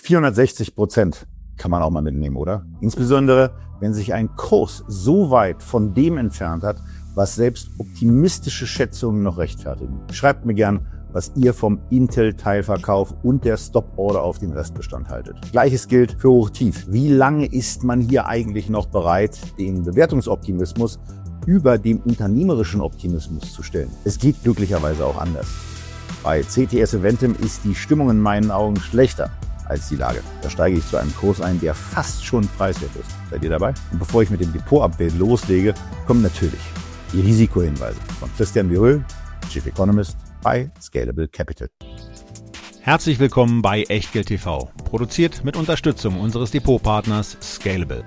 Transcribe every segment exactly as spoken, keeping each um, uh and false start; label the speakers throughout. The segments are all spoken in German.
Speaker 1: vierhundertsechzig Prozent kann man auch mal mitnehmen, oder? Insbesondere, wenn sich ein Kurs so weit von dem entfernt hat, was selbst optimistische Schätzungen noch rechtfertigen. Schreibt mir gern, was ihr vom Intel-Teilverkauf und der Stop-Order auf den Restbestand haltet. Gleiches gilt für Hochtief. Wie lange ist man hier eigentlich noch bereit, den Bewertungsoptimismus über dem unternehmerischen Optimismus zu stellen? Es geht glücklicherweise auch anders. Bei C T S Eventim ist die Stimmung in meinen Augen schlechter als die Lage. Da steige ich zu einem Kurs ein, der fast schon preiswert ist. Seid ihr dabei? Und bevor ich mit dem Depot-Update loslege, kommen natürlich die Risikohinweise von Christian Viröl, Chief Economist bei Scalable Capital.
Speaker 2: Herzlich willkommen bei Echtgeld T V, produziert mit Unterstützung unseres Depotpartners Scalable.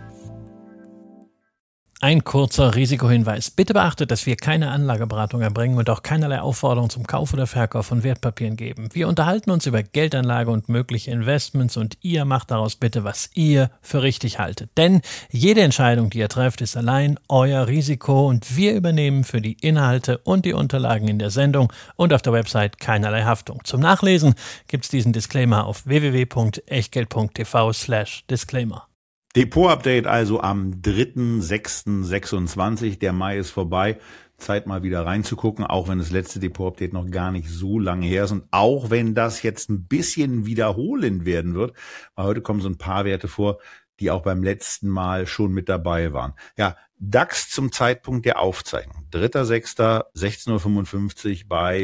Speaker 3: Ein kurzer Risikohinweis. Bitte beachtet, dass wir keine Anlageberatung erbringen und auch keinerlei Aufforderung zum Kauf oder Verkauf von Wertpapieren geben. Wir unterhalten uns über Geldanlage und mögliche Investments und ihr macht daraus bitte, was ihr für richtig haltet. Denn jede Entscheidung, die ihr trefft, ist allein euer Risiko und wir übernehmen für die Inhalte und die Unterlagen in der Sendung und auf der Website keinerlei Haftung. Zum Nachlesen gibt es diesen Disclaimer auf w w w punkt echtgeld punkt t v slash disclaimer.
Speaker 2: Depot-Update also am dritten sechsten sechsundzwanzig. Der Mai ist vorbei. Zeit mal wieder reinzugucken, auch wenn das letzte Depot-Update noch gar nicht so lange her ist und auch wenn das jetzt ein bisschen wiederholend werden wird, weil heute kommen so ein paar Werte vor, die auch beim letzten Mal schon mit dabei waren. Ja, DAX zum Zeitpunkt der Aufzeichnung. dritter sechster sechzehn Uhr fünfundfünfzig bei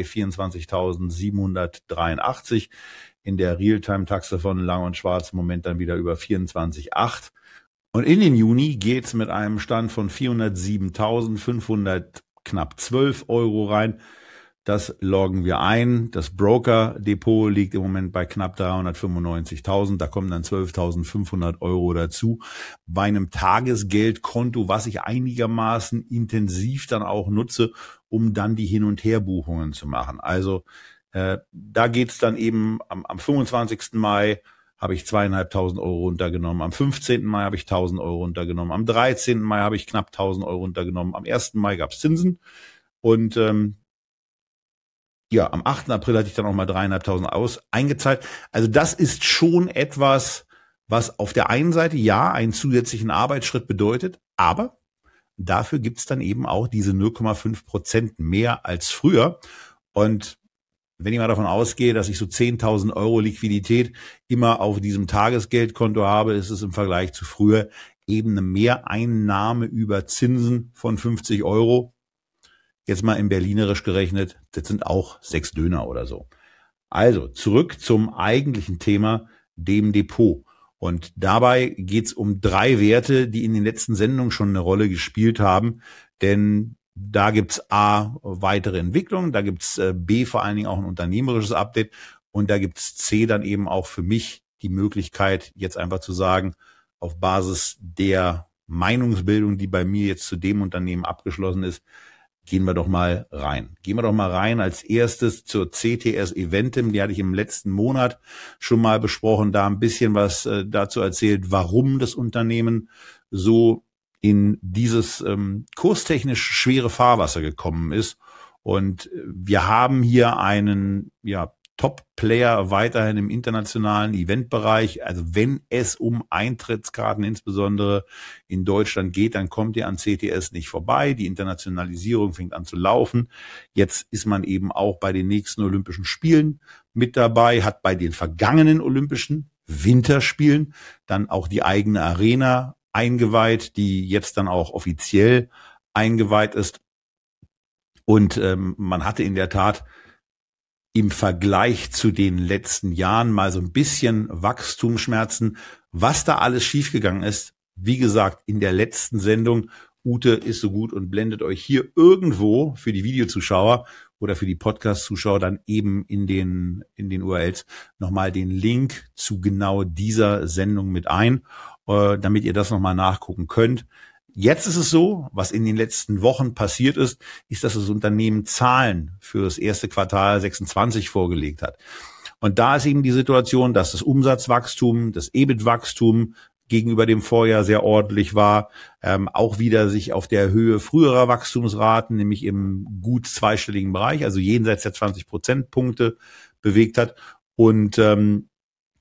Speaker 2: vierundzwanzigtausendsiebenhundertdreiundachtzig. In der Realtime-Taxe von Lang und Schwarz im Moment dann wieder über vierundzwanzig Komma acht. Und in den Juni geht's mit einem Stand von vierhundertsiebentausendfünfhundert knapp zwölf Euro rein. Das loggen wir ein. Das Broker-Depot liegt im Moment bei knapp dreihundertfünfundneunzigtausend. Da kommen dann zwölftausendfünfhundert Euro dazu. Bei einem Tagesgeldkonto, was ich einigermaßen intensiv dann auch nutze, um dann die Hin- und Herbuchungen zu machen. Also äh, da geht's dann eben am, am fünfundzwanzigsten Mai habe ich zweieinhalbtausend Euro runtergenommen. Am fünfzehnten Mai habe ich tausend Euro runtergenommen. Am dreizehnten Mai habe ich knapp tausend Euro runtergenommen. Am ersten Mai gab's Zinsen. Und ähm, ja, am achten April hatte ich dann auch mal dreieinhalbtausend aus eingezahlt. Also das ist schon etwas, was auf der einen Seite ja einen zusätzlichen Arbeitsschritt bedeutet, aber dafür gibt's dann eben auch diese null Komma fünf Prozent mehr als früher. Und wenn ich mal davon ausgehe, dass ich so zehntausend Euro Liquidität immer auf diesem Tagesgeldkonto habe, ist es im Vergleich zu früher eben eine Mehreinnahme über Zinsen von fünfzig Euro. Jetzt mal in Berlinerisch gerechnet, das sind auch sechs Döner oder so. Also zurück zum eigentlichen Thema, dem Depot. Und dabei geht's um drei Werte, die in den letzten Sendungen schon eine Rolle gespielt haben, denn da gibt's A, weitere Entwicklungen, da gibt's äh, B, vor allen Dingen auch ein unternehmerisches Update und da gibt's C dann eben auch für mich die Möglichkeit, jetzt einfach zu sagen, auf Basis der Meinungsbildung, die bei mir jetzt zu dem Unternehmen abgeschlossen ist, gehen wir doch mal rein. Gehen wir doch mal rein als erstes zur C T S Eventim, die hatte ich im letzten Monat schon mal besprochen, da ein bisschen was äh, dazu erzählt, warum das Unternehmen so in dieses ähm, kurstechnisch schwere Fahrwasser gekommen ist. Und wir haben hier einen ja, Top-Player weiterhin im internationalen Eventbereich. Also wenn es um Eintrittskarten insbesondere in Deutschland geht, dann kommt ihr an C T S nicht vorbei. Die Internationalisierung fängt an zu laufen. Jetzt ist man eben auch bei den nächsten Olympischen Spielen mit dabei, hat bei den vergangenen Olympischen Winterspielen dann auch die eigene Arena eingeweiht, die jetzt dann auch offiziell eingeweiht ist. Und ähm, man hatte in der Tat im Vergleich zu den letzten Jahren mal so ein bisschen Wachstumsschmerzen. Was da alles schiefgegangen ist, wie gesagt, in der letzten Sendung, Ute ist so gut und blendet euch hier irgendwo für die Videozuschauer oder für die Podcast-Zuschauer dann eben in den in den U R Ls nochmal den Link zu genau dieser Sendung mit ein, äh, damit ihr das nochmal nachgucken könnt. Jetzt ist es so, was in den letzten Wochen passiert ist, ist, dass das Unternehmen Zahlen für das erste Quartal sechsundzwanzig vorgelegt hat. Und da ist eben die Situation, dass das Umsatzwachstum, das E B I T-Wachstum gegenüber dem Vorjahr sehr ordentlich war, ähm, auch wieder sich auf der Höhe früherer Wachstumsraten, nämlich im gut zweistelligen Bereich, also jenseits der zwanzig Prozentpunkte bewegt hat. Und ähm,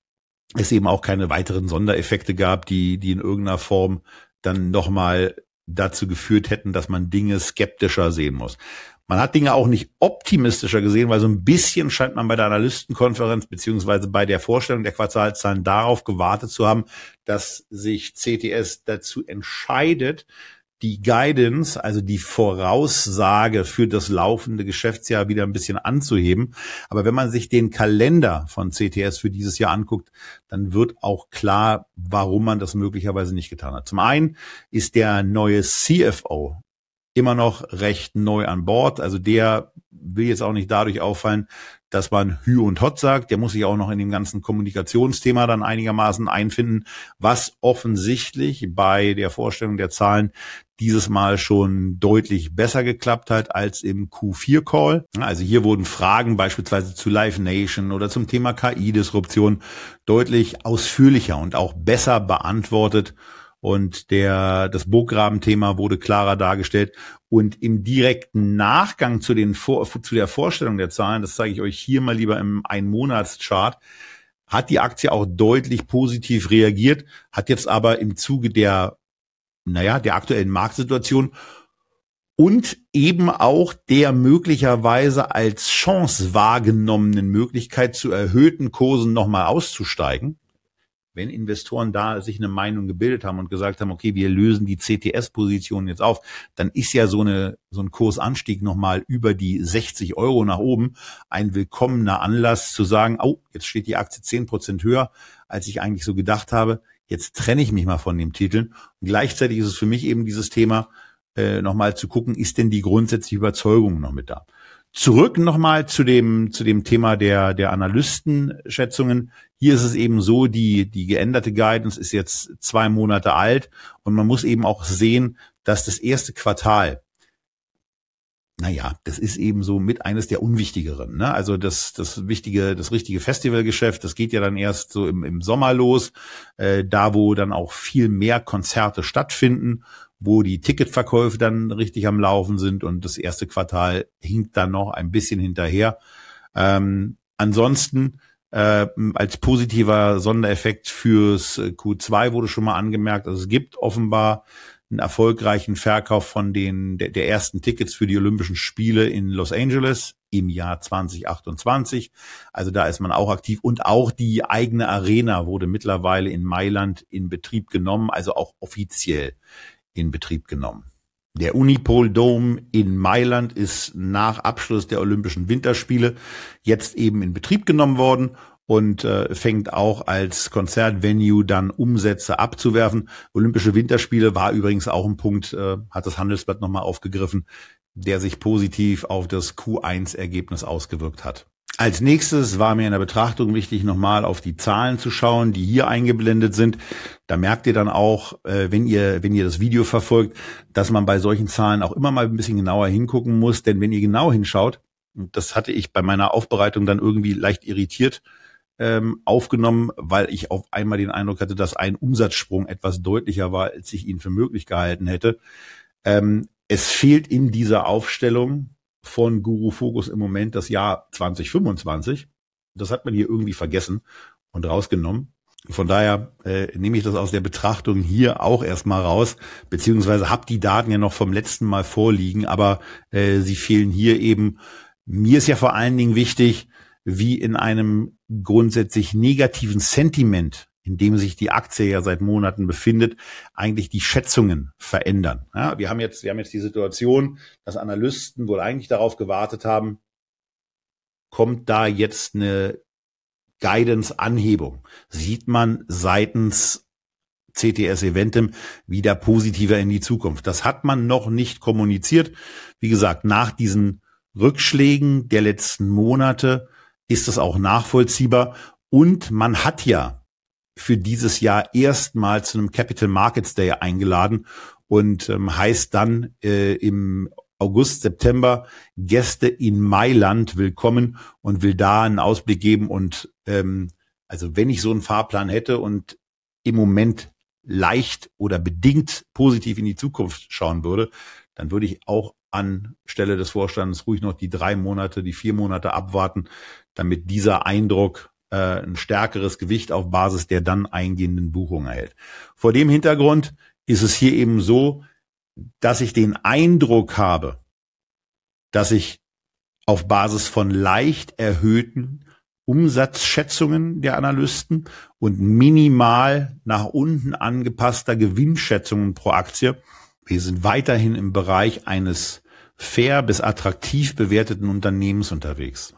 Speaker 2: es eben auch keine weiteren Sondereffekte gab, die, die in irgendeiner Form dann nochmal dazu geführt hätten, dass man Dinge skeptischer sehen muss. Man hat Dinge auch nicht optimistischer gesehen, weil so ein bisschen scheint man bei der Analystenkonferenz beziehungsweise bei der Vorstellung der Quartalszahlen darauf gewartet zu haben, dass sich C T S dazu entscheidet, die Guidance, also die Voraussage für das laufende Geschäftsjahr wieder ein bisschen anzuheben. Aber wenn man sich den Kalender von C T S für dieses Jahr anguckt, dann wird auch klar, warum man das möglicherweise nicht getan hat. Zum einen ist der neue C F O immer noch recht neu an Bord. Also der will jetzt auch nicht dadurch auffallen, dass man Hü und Hot sagt. Der muss sich auch noch in dem ganzen Kommunikationsthema dann einigermaßen einfinden, was offensichtlich bei der Vorstellung der Zahlen dieses Mal schon deutlich besser geklappt hat als im Q vier Call. Also hier wurden Fragen beispielsweise zu Live Nation oder zum Thema K I-Disruption deutlich ausführlicher und auch besser beantwortet. Und der, das Burggraben-Thema wurde klarer dargestellt. Und im direkten Nachgang zu den, zu der Vorstellung der Zahlen, das zeige ich euch hier mal lieber im Ein-Monats-Chart, hat die Aktie auch deutlich positiv reagiert, hat jetzt aber im Zuge der, naja, der aktuellen Marktsituation und eben auch der möglicherweise als Chance wahrgenommenen Möglichkeit zu erhöhten Kursen nochmal auszusteigen. Wenn Investoren da sich eine Meinung gebildet haben und gesagt haben, okay, wir lösen die C T S-Position jetzt auf, dann ist ja so eine so ein Kursanstieg nochmal über die sechzig Euro nach oben ein willkommener Anlass zu sagen, oh, jetzt steht die Aktie zehn Prozent höher, als ich eigentlich so gedacht habe. Jetzt trenne ich mich mal von dem Titel. Und gleichzeitig ist es für mich eben dieses Thema, äh, nochmal zu gucken, ist denn die grundsätzliche Überzeugung noch mit da? Zurück nochmal zu dem, zu dem Thema der, der Analystenschätzungen. Hier ist es eben so, die, die geänderte Guidance ist jetzt zwei Monate alt und man muss eben auch sehen, dass das erste Quartal, naja, das ist eben so mit eines der unwichtigeren, ne? Also das, das wichtige, das richtige Festivalgeschäft, das geht ja dann erst so im, im Sommer los, äh, da wo dann auch viel mehr Konzerte stattfinden, wo die Ticketverkäufe dann richtig am Laufen sind und das erste Quartal hinkt dann noch ein bisschen hinterher. Ähm, ansonsten äh, als positiver Sondereffekt fürs Q zwei wurde schon mal angemerkt, also es gibt offenbar einen erfolgreichen Verkauf von den der, der ersten Tickets für die Olympischen Spiele in Los Angeles im Jahr zwanzig achtundzwanzig. Also da ist man auch aktiv und auch die eigene Arena wurde mittlerweile in Mailand in Betrieb genommen, also auch offiziell in Betrieb genommen. Der Unipol Dome in Mailand ist nach Abschluss der Olympischen Winterspiele jetzt eben in Betrieb genommen worden und äh, fängt auch als Konzertvenue dann Umsätze abzuwerfen. Olympische Winterspiele war übrigens auch ein Punkt, äh, hat das Handelsblatt nochmal aufgegriffen, der sich positiv auf das Q eins Ergebnis ausgewirkt hat. Als nächstes war mir in der Betrachtung wichtig, nochmal auf die Zahlen zu schauen, die hier eingeblendet sind. Da merkt ihr dann auch, äh, wenn ihr wenn ihr das Video verfolgt, dass man bei solchen Zahlen auch immer mal ein bisschen genauer hingucken muss. Denn wenn ihr genau hinschaut, und das hatte ich bei meiner Aufbereitung dann irgendwie leicht irritiert ähm, aufgenommen, weil ich auf einmal den Eindruck hatte, dass ein Umsatzsprung etwas deutlicher war, als ich ihn für möglich gehalten hätte. Ähm, es fehlt in dieser Aufstellung von Guru Focus im Moment das Jahr zwanzig fünfundzwanzig. Das hat man hier irgendwie vergessen und rausgenommen. Von daher äh, nehme ich das aus der Betrachtung hier auch erstmal raus, beziehungsweise habe die Daten ja noch vom letzten Mal vorliegen, aber äh, sie fehlen hier eben. Mir ist ja vor allen Dingen wichtig, wie in einem grundsätzlich negativen Sentiment, in dem sich die Aktie ja seit Monaten befindet, eigentlich die Schätzungen verändern. Ja, wir haben jetzt, wir haben jetzt die Situation, dass Analysten wohl eigentlich darauf gewartet haben, kommt da jetzt eine Guidance-Anhebung? Sieht man seitens C T S Eventim wieder positiver in die Zukunft? Das hat man noch nicht kommuniziert. Wie gesagt, nach diesen Rückschlägen der letzten Monate ist es auch nachvollziehbar und man hat ja für dieses Jahr erstmal zu einem Capital Markets Day eingeladen und ähm, heißt dann äh, im August, September Gäste in Mailand willkommen und will da einen Ausblick geben. Und ähm, also wenn ich so einen Fahrplan hätte und im Moment leicht oder bedingt positiv in die Zukunft schauen würde, dann würde ich auch anstelle des Vorstands ruhig noch die drei Monate, die vier Monate abwarten, damit dieser Eindruck äh, ein stärkeres Gewicht auf Basis der dann eingehenden Buchung erhält. Vor dem Hintergrund ist es hier eben so, dass ich den Eindruck habe, dass ich auf Basis von leicht erhöhten Umsatzschätzungen der Analysten und minimal nach unten angepasster Gewinnschätzungen pro Aktie, wir sind weiterhin im Bereich eines fair bis attraktiv bewerteten Unternehmens unterwegs.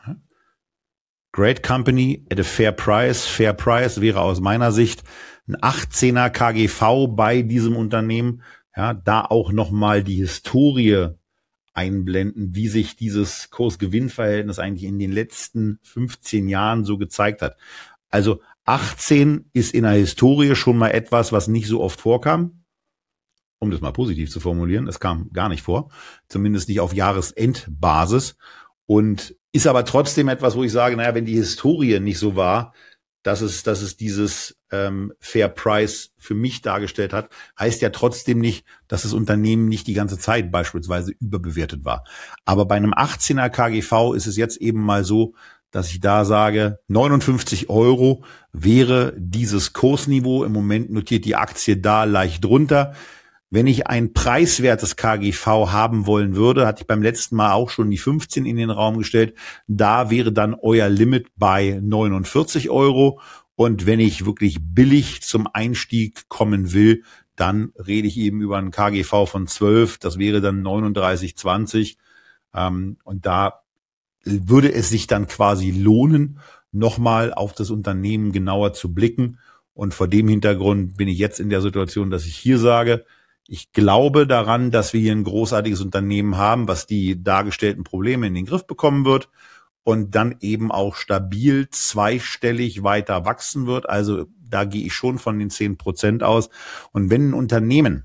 Speaker 2: Great Company at a fair price. Fair price wäre aus meiner Sicht ein achtzehner K G V bei diesem Unternehmen. Ja, da auch nochmal die Historie einblenden, wie sich dieses Kurs-Gewinn-Verhältnis eigentlich in den letzten fünfzehn Jahren so gezeigt hat. Also achtzehn ist in der Historie schon mal etwas, was nicht so oft vorkam. Um das mal positiv zu formulieren, es kam gar nicht vor, zumindest nicht auf Jahresendbasis und ist aber trotzdem etwas, wo ich sage, naja, wenn die Historie nicht so war, dass es, dass es dieses ähm, Fair Price für mich dargestellt hat, heißt ja trotzdem nicht, dass das Unternehmen nicht die ganze Zeit beispielsweise überbewertet war. Aber bei einem achtzehner K G V ist es jetzt eben mal so, dass ich da sage, neunundfünfzig Euro wäre dieses Kursniveau. Im Moment notiert die Aktie da leicht drunter. Wenn ich ein preiswertes K G V haben wollen würde, hatte ich beim letzten Mal auch schon die fünfzehn in den Raum gestellt. Da wäre dann euer Limit bei neunundvierzig Euro. Und wenn ich wirklich billig zum Einstieg kommen will, dann rede ich eben über ein K G V von zwölf. Das wäre dann neununddreißig zwanzig. Und da würde es sich dann quasi lohnen, nochmal auf das Unternehmen genauer zu blicken. Und vor dem Hintergrund bin ich jetzt in der Situation, dass ich hier sage, ich glaube daran, dass wir hier ein großartiges Unternehmen haben, was die dargestellten Probleme in den Griff bekommen wird und dann eben auch stabil zweistellig weiter wachsen wird. Also da gehe ich schon von den zehn Prozent aus. Und wenn ein Unternehmen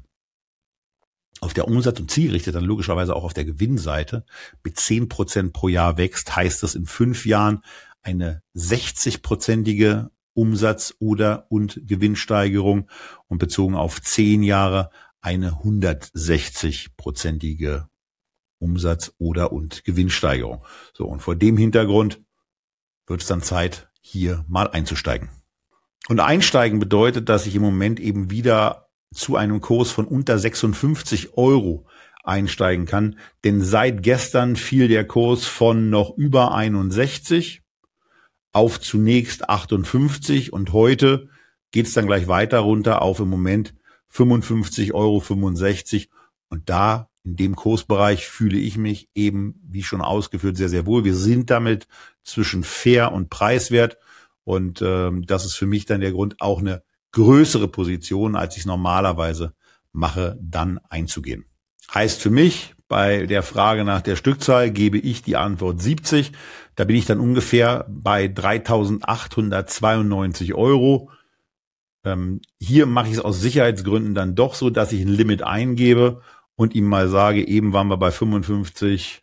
Speaker 2: auf der Umsatz- und Zielgerichtet dann logischerweise auch auf der Gewinnseite mit zehn Prozent pro Jahr wächst, heißt das in fünf Jahren eine sechzig-prozentige Umsatz- oder und Gewinnsteigerung und bezogen auf zehn Jahre eine hundertsechzig-prozentige Umsatz- oder und Gewinnsteigerung. So, und vor dem Hintergrund wird es dann Zeit, hier mal einzusteigen. Und einsteigen bedeutet, dass ich im Moment eben wieder zu einem Kurs von unter sechsundfünfzig Euro einsteigen kann. Denn seit gestern fiel der Kurs von noch über einundsechzig auf zunächst achtundfünfzig und heute geht es dann gleich weiter runter auf im Moment fünfundfünfzig Euro fünfundsechzig und da in dem Kursbereich fühle ich mich eben, wie schon ausgeführt, sehr, sehr wohl. Wir sind damit zwischen fair und preiswert und ähm, das ist für mich dann der Grund, auch eine größere Position, als ich es normalerweise mache, dann einzugehen. Heißt für mich, bei der Frage nach der Stückzahl gebe ich die Antwort siebzig. Da bin ich dann ungefähr bei dreitausendachthundertzweiundneunzig Euro. Ähm, hier mache ich es aus Sicherheitsgründen dann doch so, dass ich ein Limit eingebe und ihm mal sage, eben waren wir bei fünfundfünfzig,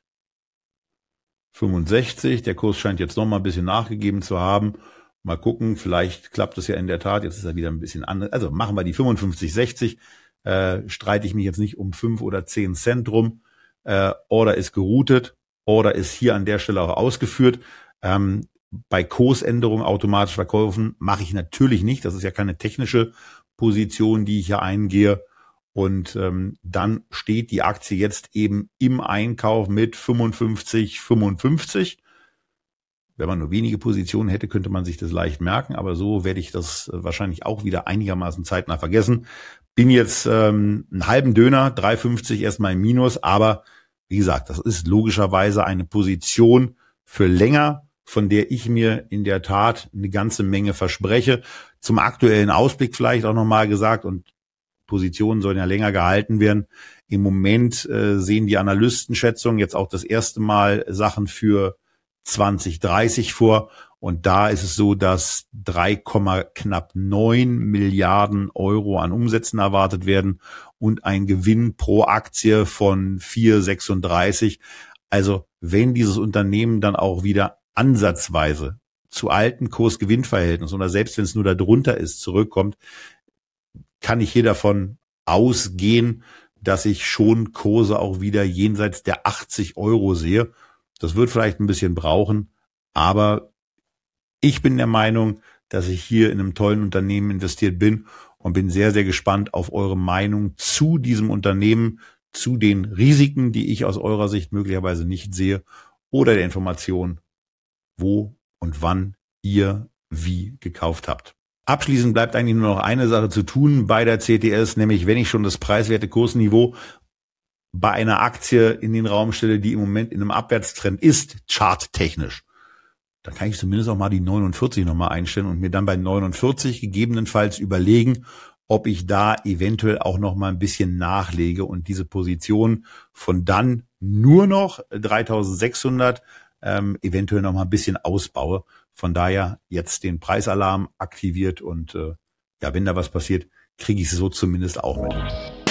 Speaker 2: fünfundsechzig. Der Kurs scheint jetzt noch mal ein bisschen nachgegeben zu haben. Mal gucken, vielleicht klappt es ja in der Tat. Jetzt ist er wieder ein bisschen anders. Also machen wir die fünfundfünfzig, sechzig. Äh, streite ich mich jetzt nicht um fünf oder zehn Cent rum. Äh, Order ist geroutet. Order ist hier an der Stelle auch ausgeführt. Ähm, bei Kursänderungen automatisch verkaufen mache ich natürlich nicht. Das ist ja keine technische Position, die ich hier eingehe. Und ähm, dann steht die Aktie jetzt eben im Einkauf mit fünfundfünfzig, fünfundfünfzig. Wenn man nur wenige Positionen hätte, könnte man sich das leicht merken. Aber so werde ich das wahrscheinlich auch wieder einigermaßen zeitnah vergessen. Bin jetzt ähm, einen halben Döner, drei fünfzig erstmal im Minus. Aber wie gesagt, das ist logischerweise eine Position für länger, von der ich mir in der Tat eine ganze Menge verspreche. Zum aktuellen Ausblick vielleicht auch nochmal gesagt, und Positionen sollen ja länger gehalten werden. Im Moment äh, sehen die Analystenschätzungen jetzt auch das erste Mal Sachen für zwanzig dreißig vor. Und da ist es so, dass drei knapp neun Milliarden Euro an Umsätzen erwartet werden und ein Gewinn pro Aktie von vier Komma sechsunddreißig. Also wenn dieses Unternehmen dann auch wieder ansatzweise zu alten Kurs-Gewinn-Verhältnissen oder selbst wenn es nur darunter ist, zurückkommt, kann ich hier davon ausgehen, dass ich schon Kurse auch wieder jenseits der achtzig Euro sehe. Das wird vielleicht ein bisschen brauchen, aber Ich bin der Meinung, dass ich hier in einem tollen Unternehmen investiert bin und bin sehr, sehr gespannt auf eure Meinung zu diesem Unternehmen, zu den Risiken, die ich aus eurer Sicht möglicherweise nicht sehe, oder der Information, wo und wann ihr wie gekauft habt. Abschließend bleibt eigentlich nur noch eine Sache zu tun bei der C T S, nämlich wenn ich schon das preiswerte-Kursniveau bei einer Aktie in den Raum stelle, die im Moment in einem Abwärtstrend ist, charttechnisch, dann kann ich zumindest auch mal die neunundvierzig nochmal einstellen und mir dann bei neunundvierzig gegebenenfalls überlegen, ob ich da eventuell auch noch mal ein bisschen nachlege und diese Position von dann nur noch dreitausendsechshundert ähm, eventuell noch mal ein bisschen ausbaue. Von daher jetzt den Preisalarm aktiviert und äh, ja, wenn da was passiert, kriege ich es so zumindest auch mit.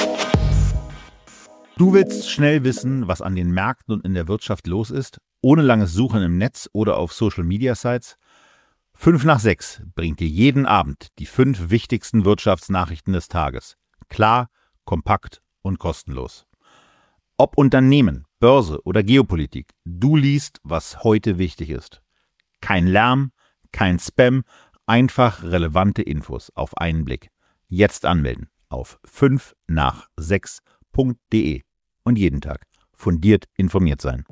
Speaker 1: Du willst schnell wissen, was an den Märkten und in der Wirtschaft los ist, ohne langes Suchen im Netz oder auf Social-Media-Sites? Fünf nach sechs bringt dir jeden Abend die fünf wichtigsten Wirtschaftsnachrichten des Tages. Klar, kompakt und kostenlos. Ob Unternehmen, Börse oder Geopolitik, du liest, was heute wichtig ist. Kein Lärm, kein Spam, einfach relevante Infos auf einen Blick. Jetzt anmelden auf fünf nach sechs punkt de und jeden Tag fundiert informiert sein.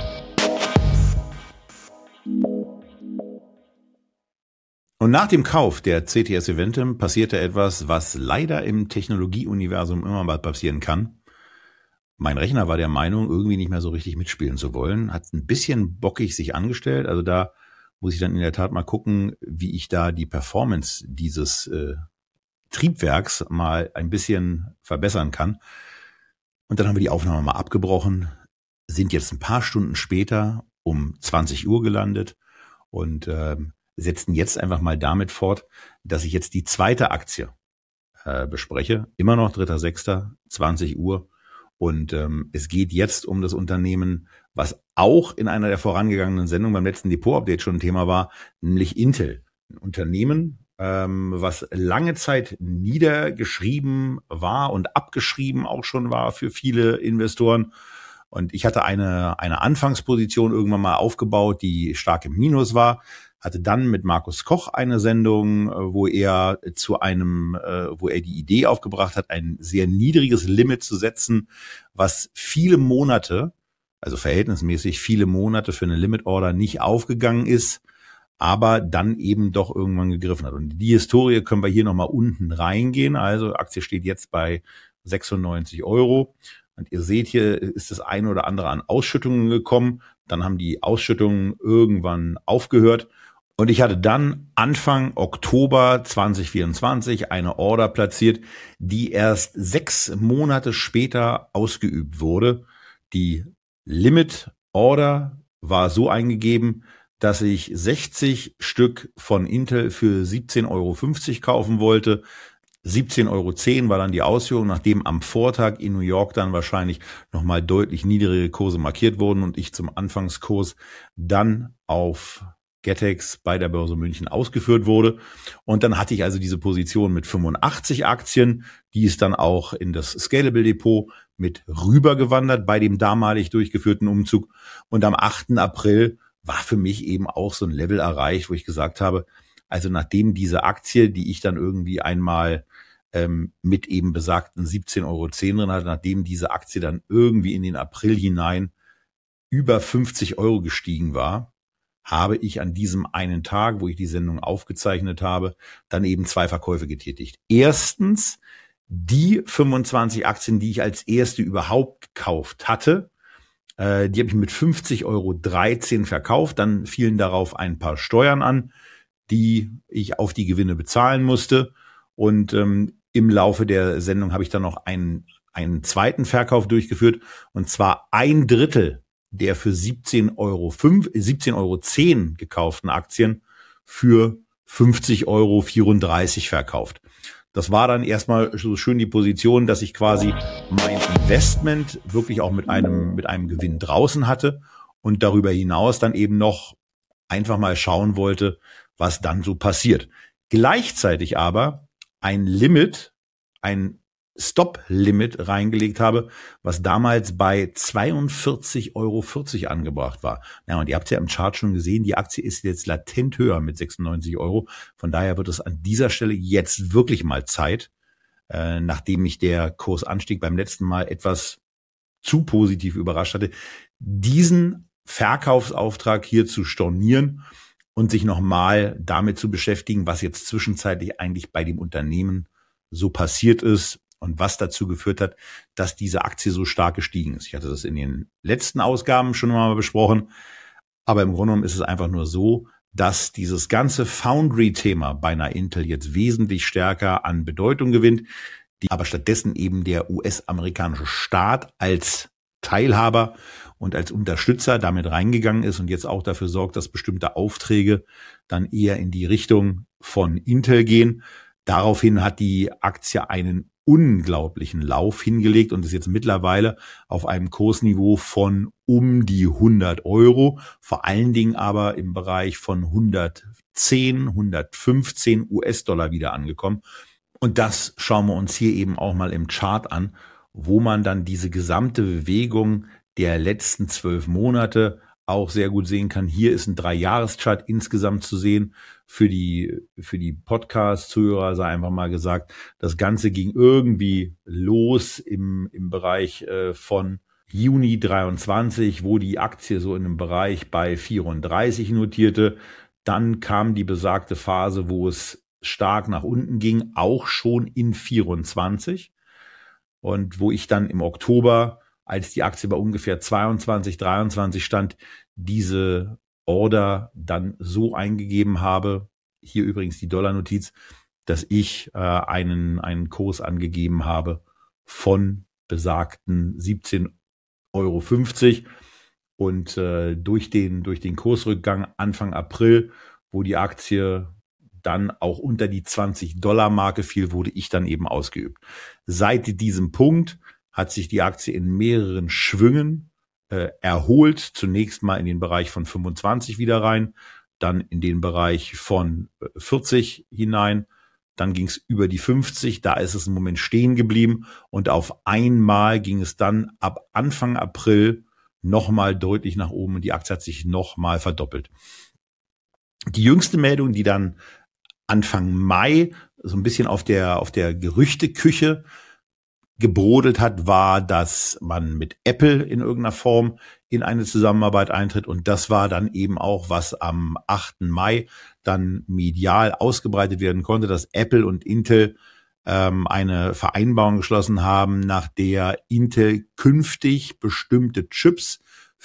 Speaker 2: Und nach dem Kauf der C T S Eventim passierte etwas, was leider im Technologieuniversum immer mal passieren kann. Mein Rechner war der Meinung, irgendwie nicht mehr so richtig mitspielen zu wollen, hat ein bisschen bockig sich angestellt. Also da muss ich dann in der Tat mal gucken, wie ich da die Performance dieses äh, Triebwerks mal ein bisschen verbessern kann. Und dann haben wir die Aufnahme mal abgebrochen, sind jetzt ein paar Stunden später um zwanzig Uhr gelandet und ähm, setzen jetzt einfach mal damit fort, dass ich jetzt die zweite Aktie äh, bespreche. Immer noch dritter sechster zwanzig Uhr. Und ähm, es geht jetzt um das Unternehmen, was auch in einer der vorangegangenen Sendungen beim letzten Depot-Update schon ein Thema war, nämlich Intel. Ein Unternehmen, ähm, was lange Zeit niedergeschrieben war und abgeschrieben auch schon war für viele Investoren. Und ich hatte eine, eine Anfangsposition irgendwann mal aufgebaut, die stark im Minus war. Hatte dann mit Markus Koch eine Sendung, wo er zu einem, wo er die Idee aufgebracht hat, ein sehr niedriges Limit zu setzen, was viele Monate, also verhältnismäßig viele Monate für eine Limit Order nicht aufgegangen ist, aber dann eben doch irgendwann gegriffen hat. Und die Historie können wir hier nochmal unten reingehen. Also Aktie steht jetzt bei sechsundneunzig Euro. Und ihr seht, hier ist das eine oder andere an Ausschüttungen gekommen. Dann haben die Ausschüttungen irgendwann aufgehört. Und ich hatte dann Anfang Oktober zwanzig vierundzwanzig eine Order platziert, die erst sechs Monate später ausgeübt wurde. Die Limit Order war so eingegeben, dass ich sechzig Stück von Intel für siebzehn Euro fünfzig kaufen wollte. siebzehn Euro zehn war dann die Ausführung, nachdem am Vortag in New York dann wahrscheinlich nochmal deutlich niedrigere Kurse markiert wurden und ich zum Anfangskurs dann auf Getex bei der Börse München ausgeführt wurde. Und dann hatte ich also diese Position mit fünfundachtzig Aktien, die ist dann auch in das Scalable Depot mit rübergewandert bei dem damalig durchgeführten Umzug. Und am achten April war für mich eben auch so ein Level erreicht, wo ich gesagt habe, also nachdem diese Aktie, die ich dann irgendwie einmal ähm, mit eben besagten siebzehn Euro zehn drin hatte, nachdem diese Aktie dann irgendwie in den April hinein über fünfzig Euro gestiegen war, habe ich an diesem einen Tag, wo ich die Sendung aufgezeichnet habe, dann eben zwei Verkäufe getätigt. Erstens die fünfundzwanzig Aktien, die ich als erste überhaupt gekauft hatte, äh, die habe ich mit fünfzig Euro dreizehn verkauft. Dann fielen darauf ein paar Steuern an, die ich auf die Gewinne bezahlen musste. Und ähm, im Laufe der Sendung habe ich dann noch einen, einen zweiten Verkauf durchgeführt, und zwar ein Drittel der für siebzehn Euro zehn gekauften Aktien für fünfzig Euro vierunddreißig verkauft. Das war dann erstmal so schön die Position, dass ich quasi mein Investment wirklich auch mit einem, mit einem Gewinn draußen hatte und darüber hinaus dann eben noch einfach mal schauen wollte, was dann so passiert. Gleichzeitig aber ein Limit, ein Stop-Limit reingelegt habe, was damals bei zweiundvierzig Euro vierzig angebracht war. Ja, und ihr habt ja im Chart schon gesehen, die Aktie ist jetzt latent höher mit sechsundneunzig Euro. Von daher wird es an dieser Stelle jetzt wirklich mal Zeit, äh, nachdem mich der Kursanstieg beim letzten Mal etwas zu positiv überrascht hatte, diesen Verkaufsauftrag hier zu stornieren und sich nochmal damit zu beschäftigen, was jetzt zwischenzeitlich eigentlich bei dem Unternehmen so passiert ist und was dazu geführt hat, dass diese Aktie so stark gestiegen ist. Ich hatte das in den letzten Ausgaben schon mal besprochen, aber im Grunde genommen ist es einfach nur so, dass dieses ganze Foundry-Thema bei einer Intel jetzt wesentlich stärker an Bedeutung gewinnt, die aber stattdessen eben der U S-amerikanische Staat als Teilhaber und als Unterstützer damit reingegangen ist und jetzt auch dafür sorgt, dass bestimmte Aufträge dann eher in die Richtung von Intel gehen. Daraufhin hat die Aktie einen unglaublichen Lauf hingelegt und ist jetzt mittlerweile auf einem Kursniveau von um die hundert Euro, vor allen Dingen aber im Bereich von hundertzehn, hundertfünfzehn U S-Dollar wieder angekommen. Und das schauen wir uns hier eben auch mal im Chart an, wo man dann diese gesamte Bewegung der letzten zwölf Monate auch sehr gut sehen kann. Hier ist ein Drei-Jahres-Chart insgesamt zu sehen. Für die, für die Podcast-Zuhörer sei einfach mal gesagt, das Ganze ging irgendwie los im, im Bereich äh, von Juni dreiundzwanzig, wo die Aktie so in einem Bereich bei vierunddreißig notierte. Dann kam die besagte Phase, wo es stark nach unten ging, auch schon in vierundzwanzig. Und wo ich dann im Oktober, als die Aktie bei ungefähr zweiundzwanzig, dreiundzwanzig stand, diese Order dann so eingegeben habe, hier übrigens die Dollarnotiz, dass ich äh, einen, einen Kurs angegeben habe von besagten siebzehn Euro fünfzig und äh, durch den, durch den Kursrückgang Anfang April, wo die Aktie dann auch unter die zwanzig Dollar Marke fiel, wurde ich dann eben ausgeübt. Seit diesem Punkt hat sich die Aktie in mehreren Schwüngen äh, erholt. Zunächst mal in den Bereich von fünfundzwanzig wieder rein, dann in den Bereich von vierzig hinein, dann ging es über die fünfzig, da ist es im Moment stehen geblieben und auf einmal ging es dann ab Anfang April nochmal deutlich nach oben und die Aktie hat sich nochmal verdoppelt. Die jüngste Meldung, die dann Anfang Mai so ein bisschen auf der, auf der Gerüchteküche gebrodelt hat, war, dass man mit Apple in irgendeiner Form in eine Zusammenarbeit eintritt. Und das war dann eben auch, was am achten Mai dann medial ausgebreitet werden konnte, dass Apple und Intel ähm, eine Vereinbarung geschlossen haben, nach der Intel künftig bestimmte Chips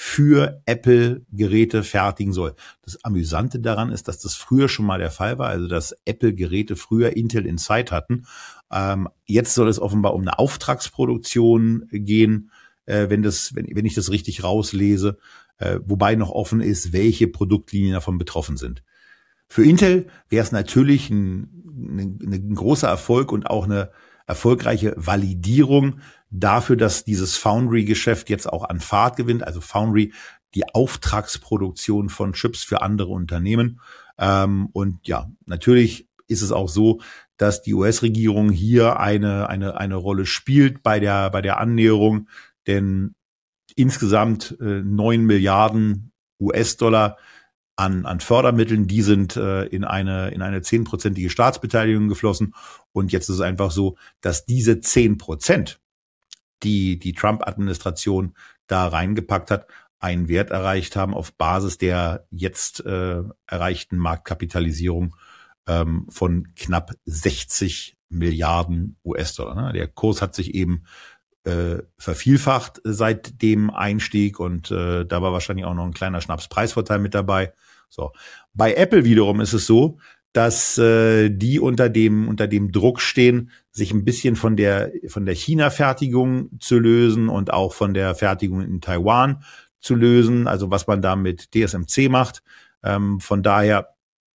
Speaker 2: für Apple-Geräte fertigen soll. Das Amüsante daran ist, dass das früher schon mal der Fall war, also dass Apple-Geräte früher Intel Inside hatten. Ähm, jetzt soll es offenbar um eine Auftragsproduktion gehen, äh, wenn das, wenn, wenn ich das richtig rauslese, äh, wobei noch offen ist, welche Produktlinien davon betroffen sind. Für Intel wäre es natürlich ein, ein, ein großer Erfolg und auch eine erfolgreiche Validierung dafür, dass dieses Foundry-Geschäft jetzt auch an Fahrt gewinnt. Also Foundry, die Auftragsproduktion von Chips für andere Unternehmen. Ähm, und ja, natürlich ist es auch so, dass die U S-Regierung hier eine, eine, eine Rolle spielt bei der, bei der Annäherung. Denn insgesamt äh, neun Milliarden U S-Dollar an, an Fördermitteln, die sind äh, in eine, in eine zehnprozentige Staatsbeteiligung geflossen. Und jetzt ist es einfach so, dass diese zehn Prozent, die die Trump-Administration da reingepackt hat, einen Wert erreicht haben auf Basis der jetzt äh, erreichten Marktkapitalisierung ähm, von knapp sechzig Milliarden U S-Dollar. Ne? Der Kurs hat sich eben äh, vervielfacht seit dem Einstieg und äh, da war wahrscheinlich auch noch ein kleiner Schnapspreisvorteil mit dabei. So, bei Apple wiederum ist es so, dass äh, die unter dem unter dem Druck stehen, sich ein bisschen von der von der China-Fertigung zu lösen und auch von der Fertigung in Taiwan zu lösen, also was man da mit T S M C macht. Ähm, von daher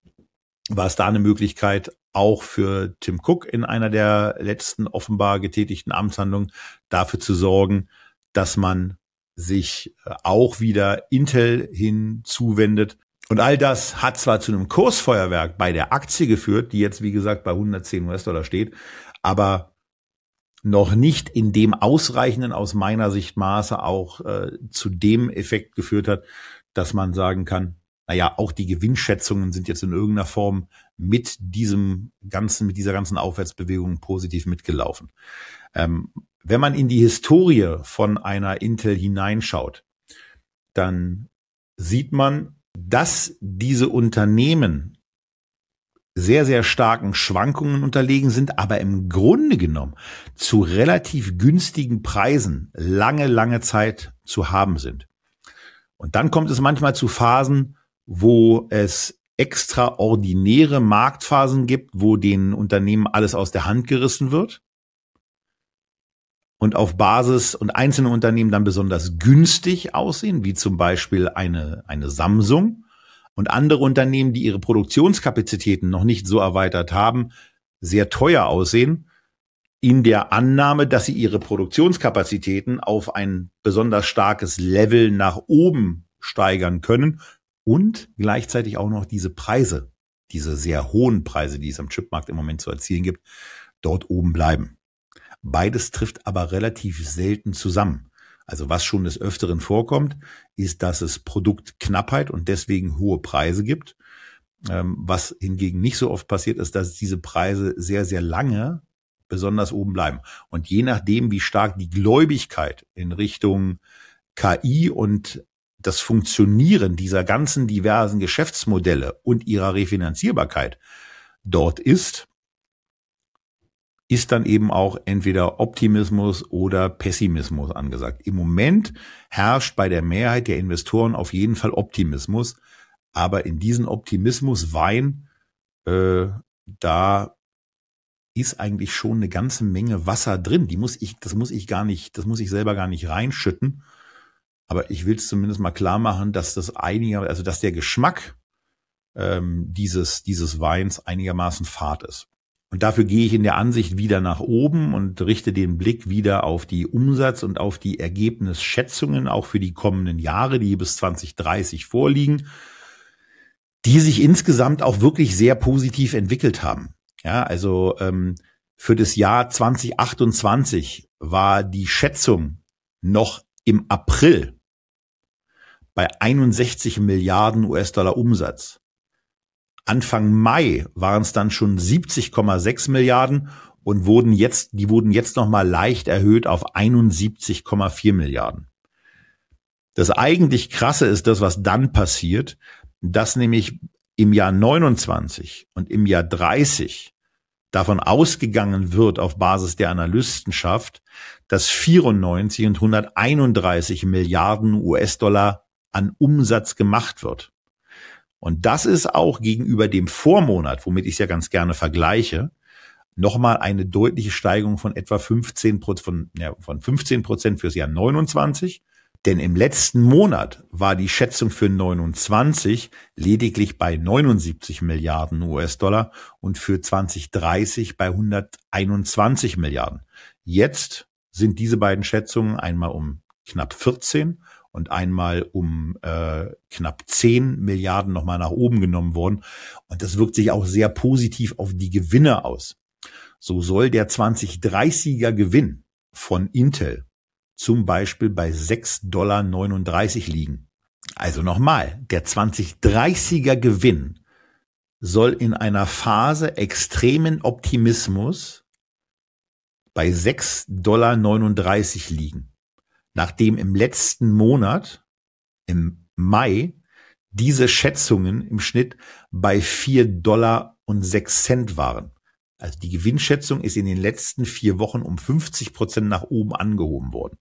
Speaker 2: war es da eine Möglichkeit, auch für Tim Cook in einer der letzten offenbar getätigten Amtshandlungen dafür zu sorgen, dass man sich auch wieder Intel hinzuwendet. Und all das hat zwar zu einem Kursfeuerwerk bei der Aktie geführt, die jetzt, wie gesagt, bei hundertzehn U S-Dollar steht, aber noch nicht in dem ausreichenden, aus meiner Sicht Maße auch äh, zu dem Effekt geführt hat, dass man sagen kann, naja, auch die Gewinnschätzungen sind jetzt in irgendeiner Form mit diesem ganzen, mit dieser ganzen Aufwärtsbewegung positiv mitgelaufen. Ähm, wenn man in die Historie von einer Intel hineinschaut, dann sieht man, dass diese Unternehmen sehr, sehr starken Schwankungen unterlegen sind, aber im Grunde genommen zu relativ günstigen Preisen lange, lange Zeit zu haben sind. Und dann kommt es manchmal zu Phasen, wo es extraordinäre Marktphasen gibt, wo den Unternehmen alles aus der Hand gerissen wird und auf Basis und einzelne Unternehmen dann besonders günstig aussehen, wie zum Beispiel eine, eine Samsung, und andere Unternehmen, die ihre Produktionskapazitäten noch nicht so erweitert haben, sehr teuer aussehen, in der Annahme, dass sie ihre Produktionskapazitäten auf ein besonders starkes Level nach oben steigern können und gleichzeitig auch noch diese Preise, diese sehr hohen Preise, die es am Chipmarkt im Moment zu erzielen gibt, dort oben bleiben. Beides trifft aber relativ selten zusammen. Also was schon des Öfteren vorkommt, ist, dass es Produktknappheit und deswegen hohe Preise gibt. Was hingegen nicht so oft passiert, ist, dass diese Preise sehr, sehr lange besonders oben bleiben. Und je nachdem, wie stark die Gläubigkeit in Richtung K I und das Funktionieren dieser ganzen diversen Geschäftsmodelle und ihrer Refinanzierbarkeit dort ist, ist dann eben auch entweder Optimismus oder Pessimismus angesagt. Im Moment herrscht bei der Mehrheit der Investoren auf jeden Fall Optimismus, aber in diesen Optimismuswein, äh, da ist eigentlich schon eine ganze Menge Wasser drin. Die muss ich, das muss ich gar nicht, das muss ich selber gar nicht reinschütten. Aber ich will es zumindest mal klar machen, dass das einiger, also dass der Geschmack ähm, dieses dieses Weins einigermaßen fad ist. Und dafür gehe ich in der Ansicht wieder nach oben und richte den Blick wieder auf die Umsatz- und auf die Ergebnisschätzungen, auch für die kommenden Jahre, die bis zwanzig dreißig vorliegen, die sich insgesamt auch wirklich sehr positiv entwickelt haben. Ja, also ähm, für das Jahr zwanzig achtundzwanzig war die Schätzung noch im April bei einundsechzig Milliarden U S-Dollar Umsatz. Anfang Mai waren es dann schon siebzig Komma sechs Milliarden und wurden jetzt, die wurden jetzt noch mal leicht erhöht auf einundsiebzig Komma vier Milliarden. Das eigentlich Krasse ist das, was dann passiert, dass nämlich im Jahr neunundzwanzig und im Jahr dreißig davon ausgegangen wird auf Basis der Analystenschaft, dass vierundneunzig und hunderteinunddreißig Milliarden U S-Dollar an Umsatz gemacht wird. Und das ist auch gegenüber dem Vormonat, womit ich es ja ganz gerne vergleiche, nochmal eine deutliche Steigerung von etwa fünfzehn Prozent, von, ja, von fünfzehn Prozent fürs Jahr neunundzwanzig. Denn im letzten Monat war die Schätzung für neunundzwanzig lediglich bei neunundsiebzig Milliarden U S-Dollar und für zwanzig dreißig bei hunderteinundzwanzig Milliarden. Jetzt sind diese beiden Schätzungen einmal um knapp vierzehn und einmal um äh, knapp zehn Milliarden nochmal nach oben genommen worden. Und das wirkt sich auch sehr positiv auf die Gewinne aus. So soll der zwanzig dreißiger Gewinn von Intel zum Beispiel bei sechs Komma neununddreißig Dollar liegen. Also nochmal, der zwanzig dreißiger Gewinn soll in einer Phase extremen Optimismus bei sechs Komma neununddreißig Dollar liegen. Nachdem im letzten Monat, im Mai, diese Schätzungen im Schnitt bei vier Dollar und sechs Cent waren. Also die Gewinnschätzung ist in den letzten vier Wochen um fünfzig Prozent nach oben angehoben worden.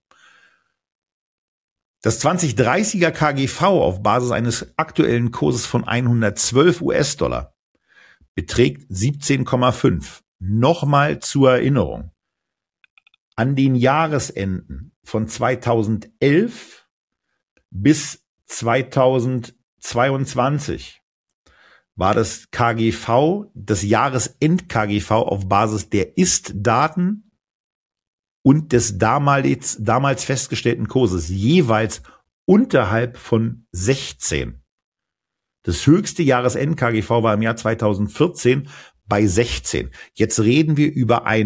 Speaker 2: Das zwanzig dreißiger K G V auf Basis eines aktuellen Kurses von hundertzwölf U S-Dollar beträgt siebzehn Komma fünf. Nochmal zur Erinnerung. An den Jahresenden von zweitausendelf bis zweitausendzweiundzwanzig war das K G V, das Jahresend-K G V auf Basis der Ist-Daten und des damals, damals festgestellten Kurses jeweils unterhalb von sechzehn. Das höchste Jahresend-K G V war im Jahr zweitausendvierzehn bei sechzehn. Jetzt reden wir über ein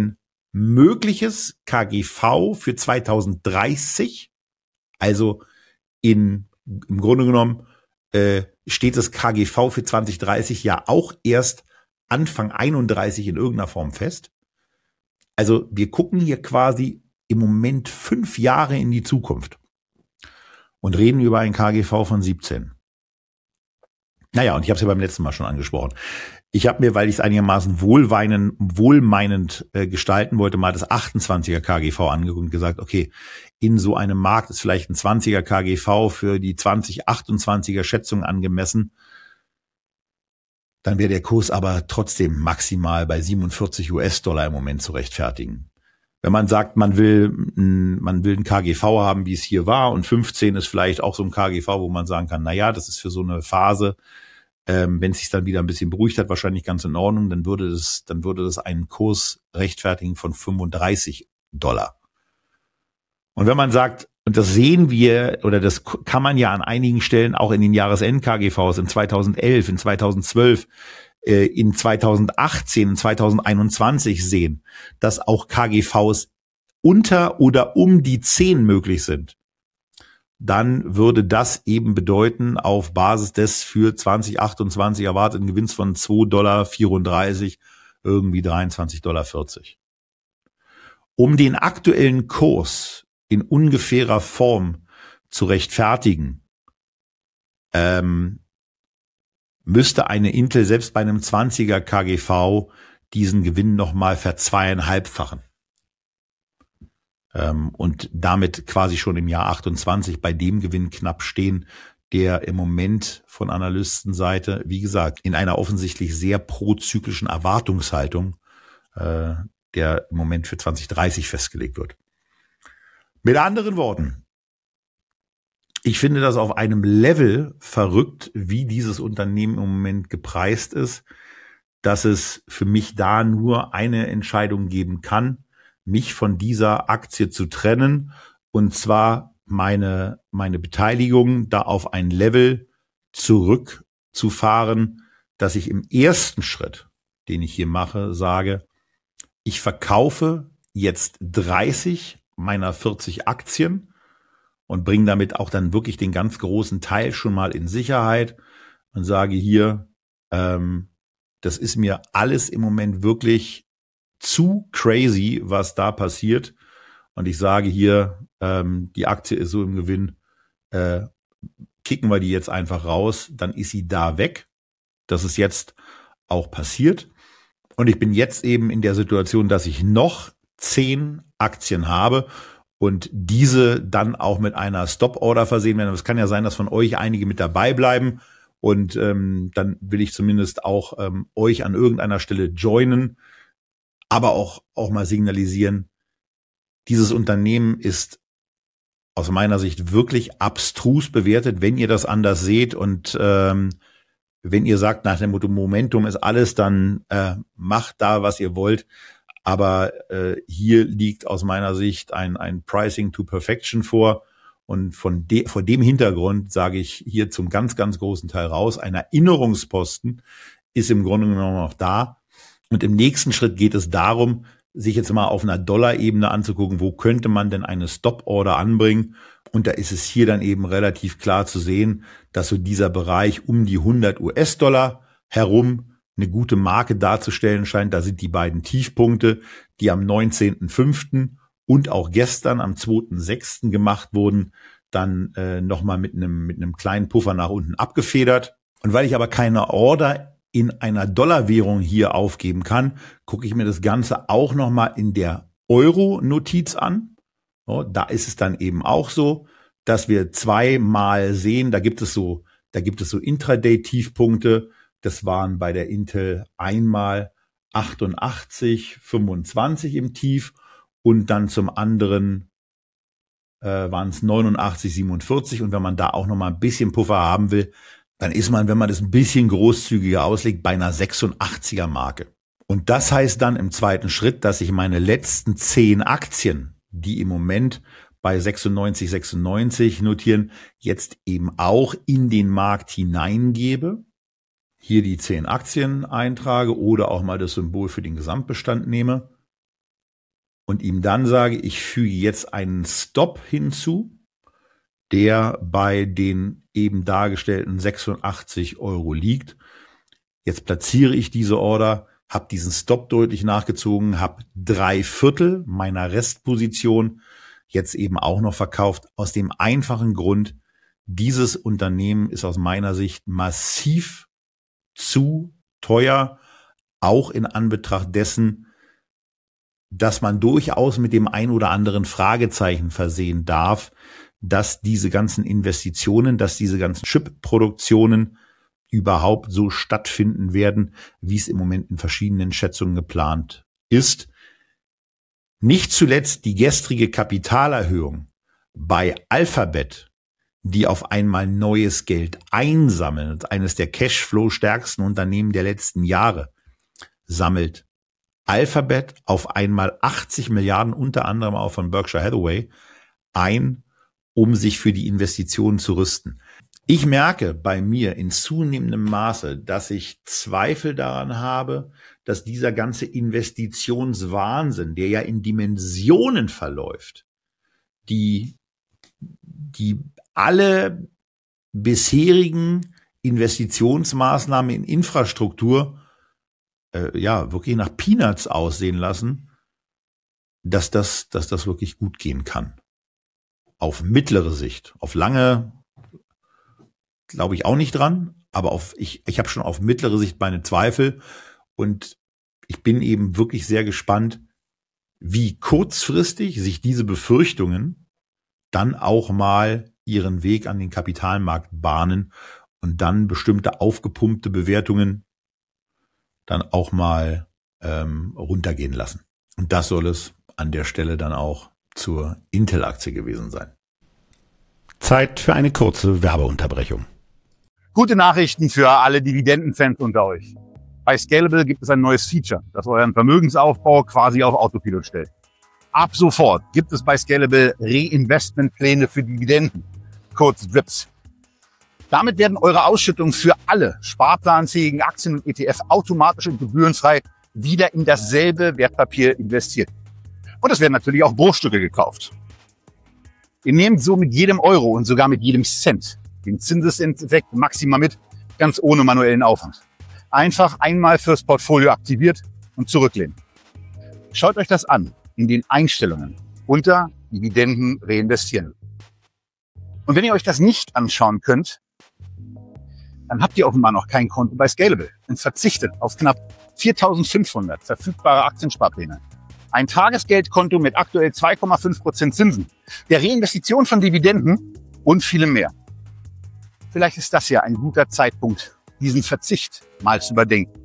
Speaker 2: mögliches K G V für zweitausenddreißig, also in, im Grunde genommen äh, steht das K G V für zwanzig dreißig ja auch erst Anfang einunddreißig in irgendeiner Form fest. Also wir gucken hier quasi im Moment fünf Jahre in die Zukunft und reden über ein K G V von siebzehn. Naja, und ich habe es ja beim letzten Mal schon angesprochen. Ich habe mir, weil ich es einigermaßen wohlweinend, wohlmeinend äh, gestalten wollte, mal das achtundzwanziger K G V angeguckt und gesagt, okay, in so einem Markt ist vielleicht ein zwanziger K G V für die zwanzig achtundzwanziger Schätzung angemessen. Dann wäre der Kurs aber trotzdem maximal bei siebenundvierzig US-Dollar im Moment zu rechtfertigen. Wenn man sagt, man will, man will ein K G V haben, wie es hier war, und fünfzehn ist vielleicht auch so ein K G V, wo man sagen kann, na ja, das ist für so eine Phase, ähm, wenn es sich dann wieder ein bisschen beruhigt hat, wahrscheinlich ganz in Ordnung, dann würde das, dann würde das einen Kurs rechtfertigen von fünfunddreißig Dollar. Und wenn man sagt, und das sehen wir, oder das kann man ja an einigen Stellen auch in den Jahresend-K G Vs in zweitausendelf, in zweitausendzwölf, äh, in zweitausendachtzehn, in zweitausendeinundzwanzig sehen, dass auch K G Vs unter oder um die zehn möglich sind, dann würde das eben bedeuten, auf Basis des für zwanzig achtundzwanzig erwarteten Gewinns von zwei Komma vierunddreißig Dollar irgendwie dreiundzwanzig Komma vierzig Dollar. Um den aktuellen Kurs in ungefährer Form zu rechtfertigen, ähm, müsste eine Intel selbst bei einem zwanziger K G V diesen Gewinn nochmal verzweieinhalbfachen. Ähm, und damit quasi schon im Jahr achtundzwanzig bei dem Gewinn knapp stehen, der im Moment von Analystenseite, wie gesagt, in einer offensichtlich sehr prozyklischen Erwartungshaltung, äh, der im Moment für zwanzig dreißig festgelegt wird. Mit anderen Worten, ich finde das auf einem Level verrückt, wie dieses Unternehmen im Moment gepreist ist, dass es für mich da nur eine Entscheidung geben kann, mich von dieser Aktie zu trennen, und zwar meine, meine Beteiligung da auf ein Level zurückzufahren, dass ich im ersten Schritt, den ich hier mache, sage, ich verkaufe jetzt dreißig meiner vierzig Aktien und bringe damit auch dann wirklich den ganz großen Teil schon mal in Sicherheit und sage hier, ähm, das ist mir alles im Moment wirklich zu crazy, was da passiert. Und ich sage hier, ähm, die Aktie ist so im Gewinn, äh, kicken wir die jetzt einfach raus, dann ist sie da weg. Das ist jetzt auch passiert. Und ich bin jetzt eben in der Situation, dass ich noch zehn Aktien habe und diese dann auch mit einer Stop-Order versehen werden. Es kann ja sein, dass von euch einige mit dabei bleiben, und ähm, dann will ich zumindest auch ähm, euch an irgendeiner Stelle joinen, aber auch auch mal signalisieren, dieses Unternehmen ist aus meiner Sicht wirklich abstrus bewertet, wenn ihr das anders seht, und ähm, wenn ihr sagt, nach dem Motto Momentum ist alles, dann äh, macht da, was ihr wollt. Aber äh, hier liegt aus meiner Sicht ein, ein Pricing to Perfection vor. Und von de, vor dem Hintergrund sage ich hier zum ganz, ganz großen Teil raus. Ein Erinnerungsposten ist im Grunde genommen noch da. Und im nächsten Schritt geht es darum, sich jetzt mal auf einer Dollar-Ebene anzugucken, wo könnte man denn eine Stop-Order anbringen. Und da ist es hier dann eben relativ klar zu sehen, dass so dieser Bereich um die hundert US-Dollar herum eine gute Marke darzustellen scheint. Da sind die beiden Tiefpunkte, die am neunzehnten fünften und auch gestern am zweiten sechsten gemacht wurden, dann äh, nochmal mit einem mit einem kleinen Puffer nach unten abgefedert. Und weil ich aber keine Order in einer Dollarwährung hier aufgeben kann, gucke ich mir das Ganze auch nochmal in der Euro-Notiz an. So, da ist es dann eben auch so, dass wir zweimal sehen, da gibt es so, da gibt es so Intraday-Tiefpunkte. Das waren bei der Intel einmal achtundachtzig fünfundzwanzig im Tief und dann zum anderen äh, waren es neunundachtzig siebenundvierzig. Und wenn man da auch noch mal ein bisschen Puffer haben will, dann ist man, wenn man das ein bisschen großzügiger auslegt, bei einer sechsundachtziger Marke. Und das heißt dann im zweiten Schritt, dass ich meine letzten zehn Aktien, die im Moment bei sechsundneunzig sechsundneunzig notieren, jetzt eben auch in den Markt hineingebe. Hier die zehn Aktien eintrage oder auch mal das Symbol für den Gesamtbestand nehme und ihm dann sage, ich füge jetzt einen Stop hinzu, der bei den eben dargestellten sechsundachtzig Euro liegt. Jetzt platziere ich diese Order, habe diesen Stop deutlich nachgezogen, habe drei Viertel meiner Restposition jetzt eben auch noch verkauft. Aus dem einfachen Grund, dieses Unternehmen ist aus meiner Sicht massiv zu teuer, auch in Anbetracht dessen, dass man durchaus mit dem ein oder anderen Fragezeichen versehen darf, dass diese ganzen Investitionen, dass diese ganzen Chip-Produktionen überhaupt so stattfinden werden, wie es im Moment in verschiedenen Schätzungen geplant ist. Nicht zuletzt die gestrige Kapitalerhöhung bei Alphabet, die auf einmal neues Geld einsammeln, eines der Cashflow-stärksten Unternehmen der letzten Jahre, sammelt Alphabet auf einmal achtzig Milliarden, unter anderem auch von Berkshire Hathaway, ein, um sich für die Investitionen zu rüsten. Ich merke bei mir in zunehmendem Maße, dass ich Zweifel daran habe, dass dieser ganze Investitionswahnsinn, der ja in Dimensionen verläuft, die, die alle bisherigen Investitionsmaßnahmen in Infrastruktur äh, ja wirklich nach Peanuts aussehen lassen, dass das, dass das wirklich gut gehen kann. Auf mittlere Sicht, auf lange glaube ich auch nicht dran, aber auf ich ich habe schon auf mittlere Sicht meine Zweifel und ich bin eben wirklich sehr gespannt, wie kurzfristig sich diese Befürchtungen dann auch mal ihren Weg an den Kapitalmarkt bahnen und dann bestimmte aufgepumpte Bewertungen dann auch mal ähm, runtergehen lassen. Und das soll es an der Stelle dann auch zur Intel-Aktie gewesen sein. Zeit für eine kurze Werbeunterbrechung.
Speaker 1: Gute Nachrichten für alle Dividendenfans unter euch. Bei Scalable gibt es ein neues Feature, das euren Vermögensaufbau quasi auf Autopilot stellt. Ab sofort gibt es bei Scalable Reinvestmentpläne für Dividenden, kurz D R I Ps. Damit werden eure Ausschüttungen für alle sparplanfähigen Aktien und E T F automatisch und gebührenfrei wieder in dasselbe Wertpapier investiert. Und es werden natürlich auch Bruchstücke gekauft. Ihr nehmt so mit jedem Euro und sogar mit jedem Cent den Zinseszinseffekt maximal mit, ganz ohne manuellen Aufwand. Einfach einmal fürs Portfolio aktiviert und zurücklehnen. Schaut euch das an in den Einstellungen unter Dividenden reinvestieren. Und wenn ihr euch das nicht anschauen könnt, dann habt ihr offenbar noch kein Konto bei Scalable und verzichtet auf knapp viertausendfünfhundert verfügbare Aktiensparpläne. Ein Tagesgeldkonto mit aktuell zwei Komma fünf Prozent Zinsen, der Reinvestition von Dividenden und vielem mehr. Vielleicht ist das ja ein guter Zeitpunkt, diesen Verzicht mal zu überdenken.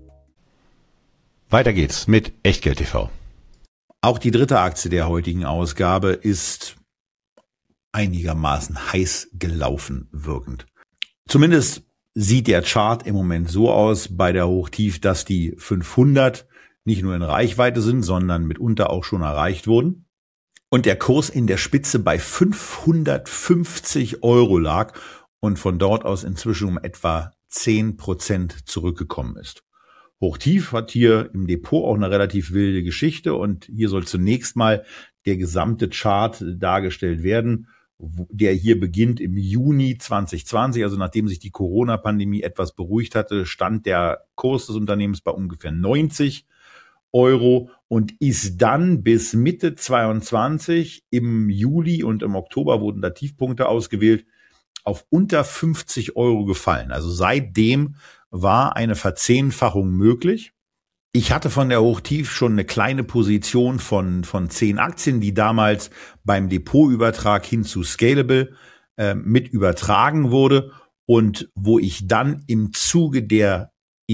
Speaker 2: Weiter geht's mit Echtgeld T V. Auch die dritte Aktie der heutigen Ausgabe ist einigermaßen heiß gelaufen wirkend. Zumindest sieht der Chart im Moment so aus bei der Hochtief, dass die fünfhundert nicht nur in Reichweite sind, sondern mitunter auch schon erreicht wurden. Und der Kurs in der Spitze bei fünfhundertfünfzig Euro lag und von dort aus inzwischen um etwa zehn Prozent zurückgekommen ist. Hochtief hat hier im Depot auch eine relativ wilde Geschichte und hier soll zunächst mal der gesamte Chart dargestellt werden, der hier beginnt im Juni zwanzig zwanzig, also nachdem sich die Corona-Pandemie etwas beruhigt hatte, stand der Kurs des Unternehmens bei ungefähr neunzig Euro und ist dann bis Mitte zweiundzwanzig, im Juli und im Oktober wurden da Tiefpunkte ausgewählt, auf unter fünfzig Euro gefallen. Also seitdem war eine Verzehnfachung möglich. Ich hatte von der Hochtief schon eine kleine Position von von zehn Aktien, die damals beim Depotübertrag hin zu Scalable äh, mit übertragen wurde und wo ich dann im Zuge der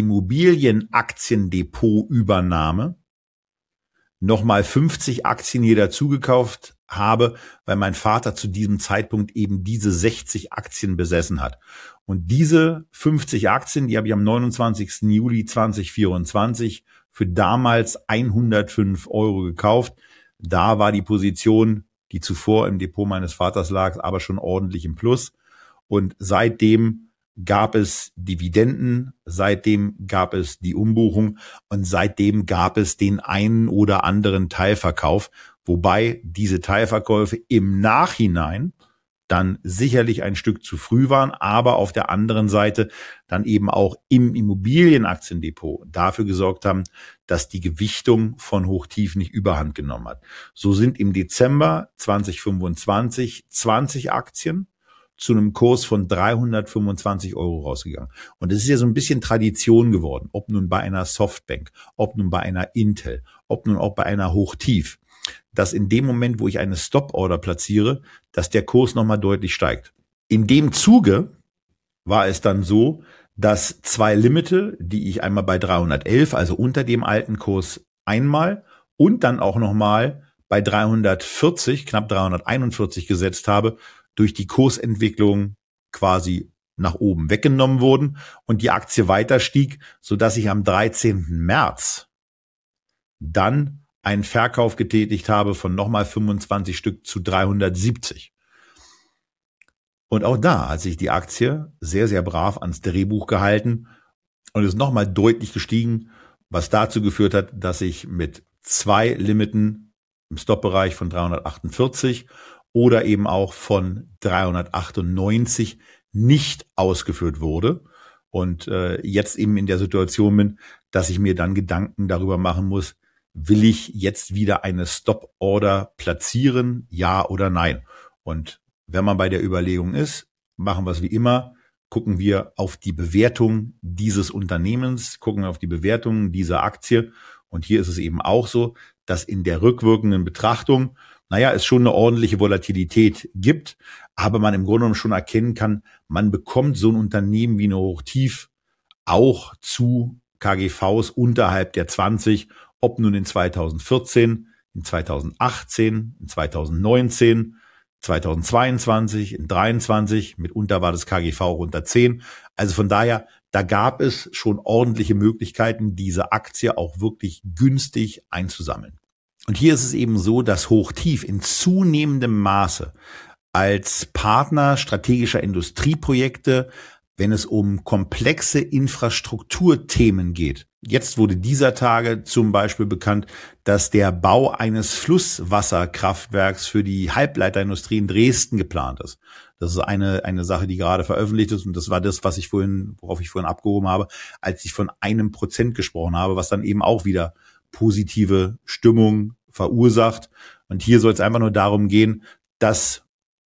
Speaker 2: Immobilienaktiendepotübernahme nochmal fünfzig Aktien hier dazugekauft habe, weil mein Vater zu diesem Zeitpunkt eben diese sechzig Aktien besessen hat. Und diese fünfzig Aktien, die habe ich am neunundzwanzigsten Juli zweitausendvierundzwanzig für damals hundertfünf Euro gekauft. Da war die Position, die zuvor im Depot meines Vaters lag, aber schon ordentlich im Plus. Und seitdem gab es Dividenden, seitdem gab es die Umbuchung und seitdem gab es den einen oder anderen Teilverkauf, wobei diese Teilverkäufe im Nachhinein dann sicherlich ein Stück zu früh waren, aber auf der anderen Seite dann eben auch im Immobilienaktiendepot dafür gesorgt haben, dass die Gewichtung von Hochtief nicht überhand genommen hat. So sind im Dezember zwanzig fünfundzwanzig zwanzig Aktien zu einem Kurs von dreihundertfünfundzwanzig Euro rausgegangen. Und es ist ja so ein bisschen Tradition geworden, ob nun bei einer Softbank, ob nun bei einer Intel, ob nun auch bei einer Hochtief, dass in dem Moment, wo ich eine Stop-Order platziere, dass der Kurs nochmal deutlich steigt. In dem Zuge war es dann so, dass zwei Limite, die ich einmal bei dreihundertelf, also unter dem alten Kurs einmal und dann auch nochmal bei dreihundertvierzig, knapp dreihunderteinundvierzig gesetzt habe, durch die Kursentwicklung quasi nach oben weggenommen wurden und die Aktie weiter stieg, sodass ich am dreizehnten März dann einen Verkauf getätigt habe von nochmal fünfundzwanzig Stück zu dreihundertsiebzig. Und auch da hat sich die Aktie sehr, sehr brav ans Drehbuch gehalten und ist nochmal deutlich gestiegen, was dazu geführt hat, dass ich mit zwei Limiten im Stop-Bereich von dreihundertachtundvierzig oder eben auch von dreihundertachtundneunzig nicht ausgeführt wurde und äh, jetzt eben in der Situation bin, dass ich mir dann Gedanken darüber machen muss, will ich jetzt wieder eine Stop-Order platzieren, ja oder nein? Und wenn man bei der Überlegung ist, machen wir es wie immer, gucken wir auf die Bewertung dieses Unternehmens, gucken auf die Bewertung dieser Aktie. Und hier ist es eben auch so, dass in der rückwirkenden Betrachtung, naja, es schon eine ordentliche Volatilität gibt, aber man im Grunde genommen schon erkennen kann, man bekommt so ein Unternehmen wie eine Hochtief auch zu K G Vs unterhalb der zwanzig, ob nun in zweitausendvierzehn, in zweitausendachtzehn, in zweitausendneunzehn, zweitausendzweiundzwanzig, in dreiundzwanzig, mitunter war das K G V auch unter zehn. Also von daher, da gab es schon ordentliche Möglichkeiten, diese Aktie auch wirklich günstig einzusammeln. Und hier ist es eben so, dass Hochtief in zunehmendem Maße als Partner strategischer Industrieprojekte, wenn es um komplexe Infrastrukturthemen geht. Jetzt wurde dieser Tage zum Beispiel bekannt, dass der Bau eines Flusswasserkraftwerks für die Halbleiterindustrie in Dresden geplant ist. Das ist eine eine Sache, die gerade veröffentlicht ist und das war das, was ich vorhin, worauf ich vorhin abgehoben habe, als ich von einem Prozent gesprochen habe, was dann eben auch wieder positive Stimmung verursacht. Und hier soll es einfach nur darum gehen, dass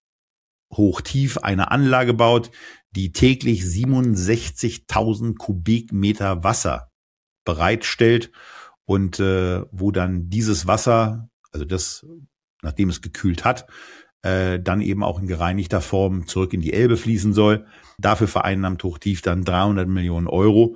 Speaker 2: Hochtief eine Anlage baut, die täglich siebenundsechzigtausend Kubikmeter Wasser bereitstellt und äh, wo dann dieses Wasser, also das, nachdem es gekühlt hat, äh, dann eben auch in gereinigter Form zurück in die Elbe fließen soll. Dafür vereinnahmt Hochtief dann dreihundert Millionen Euro.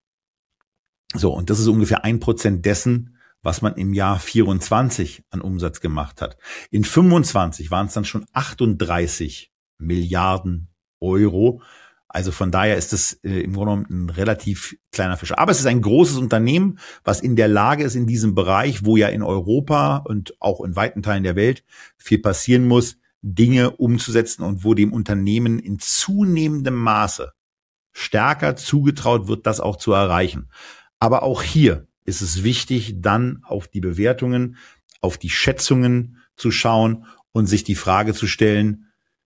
Speaker 2: So, und das ist ungefähr ein Prozent dessen, was man im Jahr vierundzwanzig an Umsatz gemacht hat. In fünfundzwanzig waren es dann schon achtunddreißig Milliarden Euro. Also von daher ist es äh, im Grunde genommen ein relativ kleiner Fisch. Aber es ist ein großes Unternehmen, was in der Lage ist, in diesem Bereich, wo ja in Europa und auch in weiten Teilen der Welt viel passieren muss, Dinge umzusetzen und wo dem Unternehmen in zunehmendem Maße stärker zugetraut wird, das auch zu erreichen. Aber auch hier ist es wichtig, dann auf die Bewertungen, auf die Schätzungen zu schauen und sich die Frage zu stellen,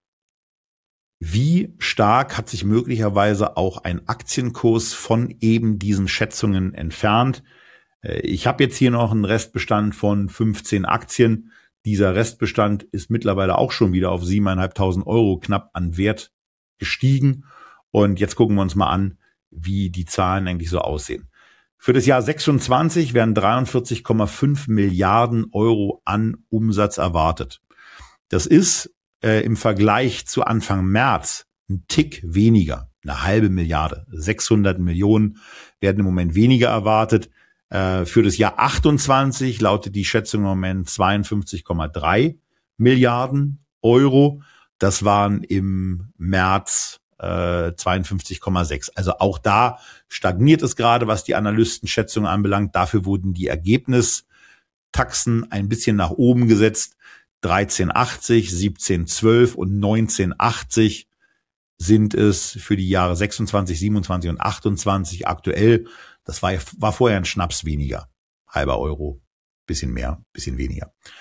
Speaker 2: wie stark hat sich möglicherweise auch ein Aktienkurs von eben diesen Schätzungen entfernt? Ich habe jetzt hier noch einen Restbestand von fünfzehn Aktien. Dieser Restbestand ist mittlerweile auch schon wieder auf siebentausendfünfhundert Euro knapp an Wert gestiegen. Und jetzt gucken wir uns mal an, wie die Zahlen eigentlich so aussehen. Für das Jahr sechsundzwanzig werden dreiundvierzig Komma fünf Milliarden Euro an Umsatz erwartet. Das ist äh, im Vergleich zu Anfang März ein Tick weniger, eine halbe Milliarde. sechshundert Millionen werden im Moment weniger erwartet. Äh, für das Jahr achtundzwanzig lautet die Schätzung im Moment zweiundfünfzig Komma drei Milliarden Euro. Das waren im März zweiundfünfzig Komma sechs. Also auch da stagniert es gerade, was die Analystenschätzungen anbelangt. Dafür wurden die Ergebnistaxen ein bisschen nach oben gesetzt. dreizehn achtzig, siebzehn zwölf und neunzehn achtzig sind es für die Jahre sechsundzwanzig, siebenundzwanzig und achtundzwanzig aktuell. Das war, war vorher ein Schnaps weniger. Halber Euro, bisschen mehr, bisschen weniger.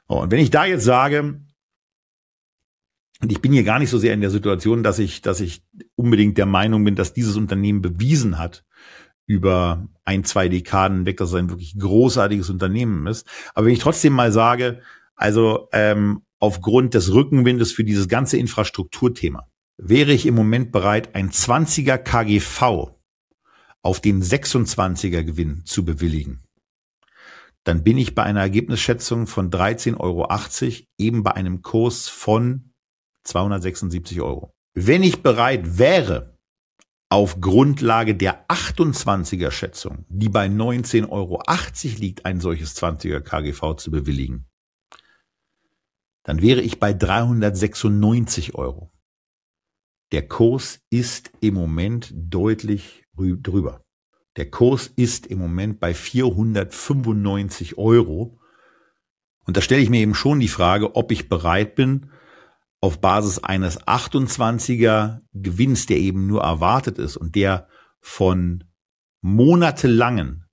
Speaker 2: Und wenn ich da jetzt sage, und ich bin hier gar nicht so sehr in der Situation, dass ich, dass ich unbedingt der Meinung bin, dass dieses Unternehmen bewiesen hat über ein, zwei Dekaden weg, dass es ein wirklich großartiges Unternehmen ist. Aber wenn ich trotzdem mal sage, also ähm, aufgrund des Rückenwindes für dieses ganze Infrastrukturthema, wäre ich im Moment bereit, ein zwanziger K G V auf den sechsundzwanziger Gewinn zu bewilligen. Dann bin ich bei einer Ergebnisschätzung von dreizehn Euro achtzig, eben bei einem Kurs von zweihundertsechsundsiebzig Euro. Wenn ich bereit wäre, auf Grundlage der achtundzwanziger Schätzung, die bei neunzehn Euro achtzig liegt, ein solches zwanziger K G V zu bewilligen, dann wäre ich bei dreihundertsechsundneunzig Euro. Der Kurs ist im Moment deutlich drüber. Der Kurs ist im Moment bei vierhundertfünfundneunzig Euro. Und da stelle ich mir eben schon die Frage, ob ich bereit bin, auf Basis eines achtundzwanziger Gewinns, der eben nur erwartet ist und der von monatelangen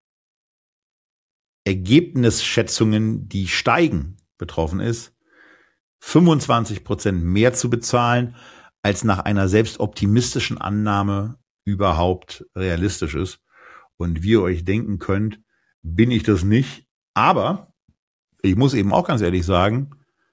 Speaker 2: Ergebnisschätzungen, die steigen, betroffen ist, fünfundzwanzig Prozent mehr zu bezahlen, als nach einer selbst optimistischen Annahme überhaupt realistisch ist. Und wie ihr euch denken könnt, bin ich das nicht. Aber ich muss eben auch ganz ehrlich sagen,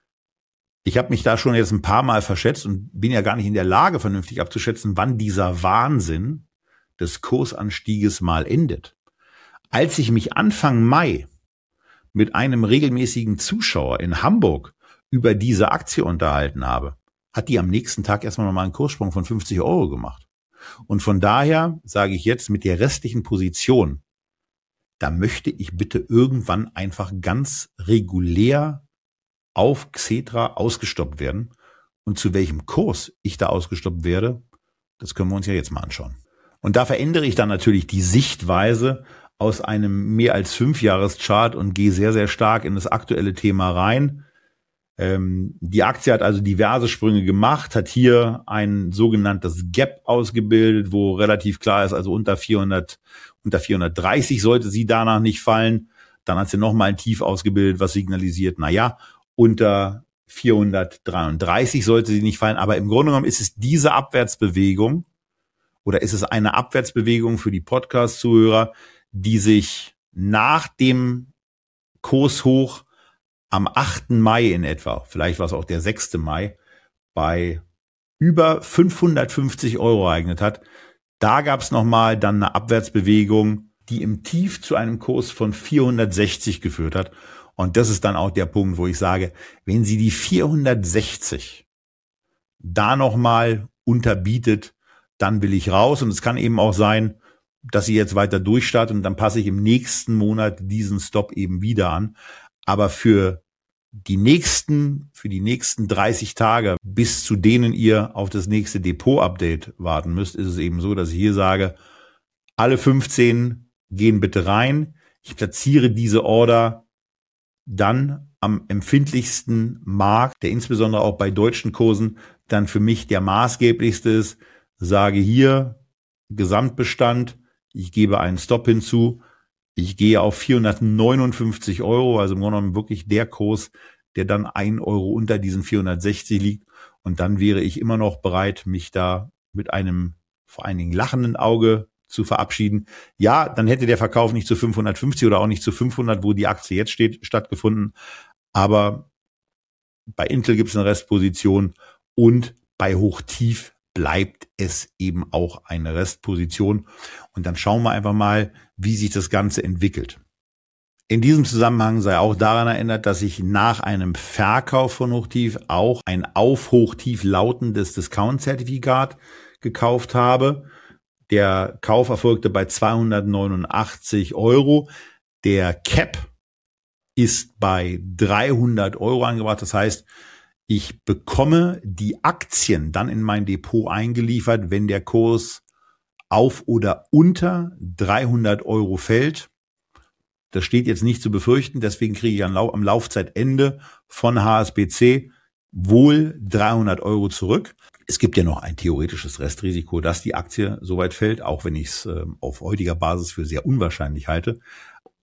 Speaker 2: ich habe mich da schon jetzt ein paar Mal verschätzt und bin ja gar nicht in der Lage, vernünftig abzuschätzen, wann dieser Wahnsinn des Kursanstieges mal endet. Als ich mich Anfang Mai mit einem regelmäßigen Zuschauer in Hamburg über diese Aktie unterhalten habe, hat die am nächsten Tag erstmal nochmal einen Kurssprung von fünfzig Euro gemacht. Und von daher sage ich jetzt mit der restlichen Position, da möchte ich bitte irgendwann einfach ganz regulär auf Xetra ausgestoppt werden. Und zu welchem Kurs ich da ausgestoppt werde, das können wir uns ja jetzt mal anschauen. Und da verändere ich dann natürlich die Sichtweise aus einem mehr als Fünfjahres-Chart und gehe sehr, sehr stark in das aktuelle Thema rein. Ähm, die Aktie hat also diverse Sprünge gemacht, hat hier ein sogenanntes Gap ausgebildet, wo relativ klar ist, also unter vierhundert, unter vierhundertdreißig sollte sie danach nicht fallen. Dann hat sie nochmal ein Tief ausgebildet, was signalisiert, na ja, unter vierhundertdreiunddreißig sollte sie nicht fallen. Aber im Grunde genommen ist es diese Abwärtsbewegung oder ist es eine Abwärtsbewegung für die Podcast-Zuhörer, die sich nach dem Kurshoch am achten Mai in etwa, vielleicht war es auch der sechste Mai, bei über fünfhundertfünfzig Euro ereignet hat. Da gab es nochmal dann eine Abwärtsbewegung, die im Tief zu einem Kurs von vierhundertsechzig geführt hat. Und das ist dann auch der Punkt, wo ich sage, wenn sie die vierhundertsechzig da nochmal unterbietet, dann will ich raus. Und es kann eben auch sein, dass sie jetzt weiter durchstartet und dann passe ich im nächsten Monat diesen Stop eben wieder an. Aber für die nächsten, für die nächsten dreißig Tage, bis zu denen ihr auf das nächste Depot-Update warten müsst, ist es eben so, dass ich hier sage, alle fünfzehn gehen bitte rein. Ich platziere diese Order dann am empfindlichsten Markt, der insbesondere auch bei deutschen Kursen dann für mich der maßgeblichste ist, sage hier Gesamtbestand, ich gebe einen Stop hinzu, ich gehe auf vierhundertneunundfünfzig Euro, also im Grunde genommen wirklich der Kurs, der dann ein Euro unter diesen vierhundertsechzig liegt. Und dann wäre ich immer noch bereit, mich da mit einem vor allen Dingen lachenden Auge zu verabschieden. Ja, dann hätte der Verkauf nicht zu fünfhundertfünfzig oder auch nicht zu fünfhundert, wo die Aktie jetzt steht, stattgefunden. Aber bei Intel gibt es eine Restposition und bei Hochtief bleibt es eben auch eine Restposition. Und dann schauen wir einfach mal, wie sich das Ganze entwickelt. In diesem Zusammenhang sei auch daran erinnert, dass ich nach einem Verkauf von Hochtief auch ein auf Hochtief lautendes Discount-Zertifikat gekauft habe. Der Kauf erfolgte bei zweihundertneunundachtzig Euro. Der Cap ist bei dreihundert Euro angebracht. Das heißt, ich bekomme die Aktien dann in mein Depot eingeliefert, wenn der Kurs auf oder unter dreihundert Euro fällt. Das steht jetzt nicht zu befürchten, deswegen kriege ich am Laufzeitende von H S B C wohl dreihundert Euro zurück. Es gibt ja noch ein theoretisches Restrisiko, dass die Aktie so weit fällt, auch wenn ich es äh, auf heutiger Basis für sehr unwahrscheinlich halte.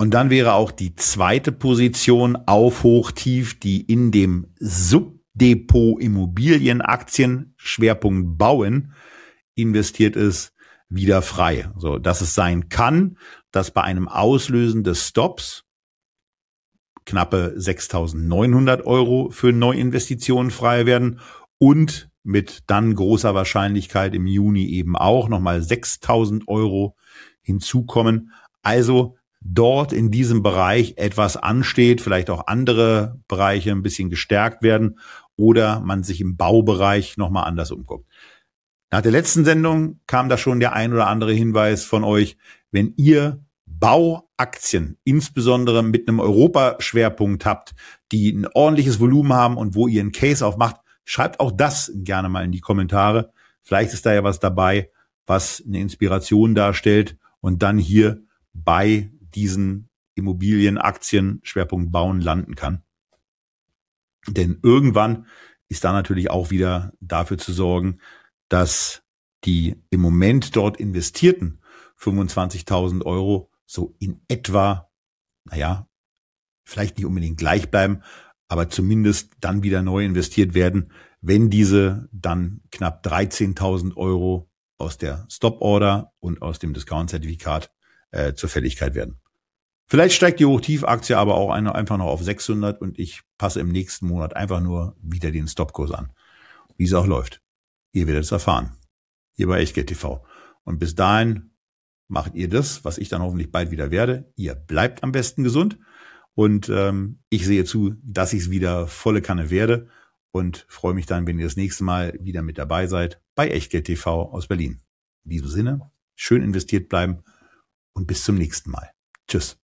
Speaker 2: Und dann wäre auch die zweite Position auf Hochtief, die in dem Subdepot Immobilienaktien, Schwerpunkt Bauen, investiert ist, wieder frei. So, dass es sein kann, dass bei einem Auslösen des Stops knappe sechstausendneunhundert Euro für Neuinvestitionen frei werden und mit dann großer Wahrscheinlichkeit im Juni eben auch nochmal sechstausend Euro hinzukommen. Also dort in diesem Bereich etwas ansteht, vielleicht auch andere Bereiche ein bisschen gestärkt werden oder man sich im Baubereich nochmal anders umguckt. Nach der letzten Sendung kam da schon der ein oder andere Hinweis von euch, wenn ihr Bauaktien, insbesondere mit einem Europaschwerpunkt habt, die ein ordentliches Volumen haben und wo ihr einen Case aufmacht, schreibt auch das gerne mal in die Kommentare. Vielleicht ist da ja was dabei, was eine Inspiration darstellt und dann hier bei diesen Immobilienaktien Schwerpunkt Bauen landen kann. Denn irgendwann ist da natürlich auch wieder dafür zu sorgen, dass die im Moment dort investierten fünfundzwanzigtausend Euro so in etwa, naja, vielleicht nicht unbedingt gleich bleiben, aber zumindest dann wieder neu investiert werden, wenn diese dann knapp dreizehntausend Euro aus der Stop-Order und aus dem Discount-Zertifikat äh, zur Fälligkeit werden. Vielleicht steigt die Hochtief-Aktie aber auch eine, einfach noch auf sechshundert und ich passe im nächsten Monat einfach nur wieder den Stopkurs an. Wie es auch läuft. Ihr werdet es erfahren. Hier bei Echtgeld T V. Und bis dahin macht ihr das, was ich dann hoffentlich bald wieder werde. Ihr bleibt am besten gesund. Und ähm, ich sehe zu, dass ich es wieder volle Kanne werde. Und freue mich dann, wenn ihr das nächste Mal wieder mit dabei seid bei Echtgeld T V aus Berlin. In diesem Sinne, schön investiert bleiben und bis zum nächsten Mal. Tschüss.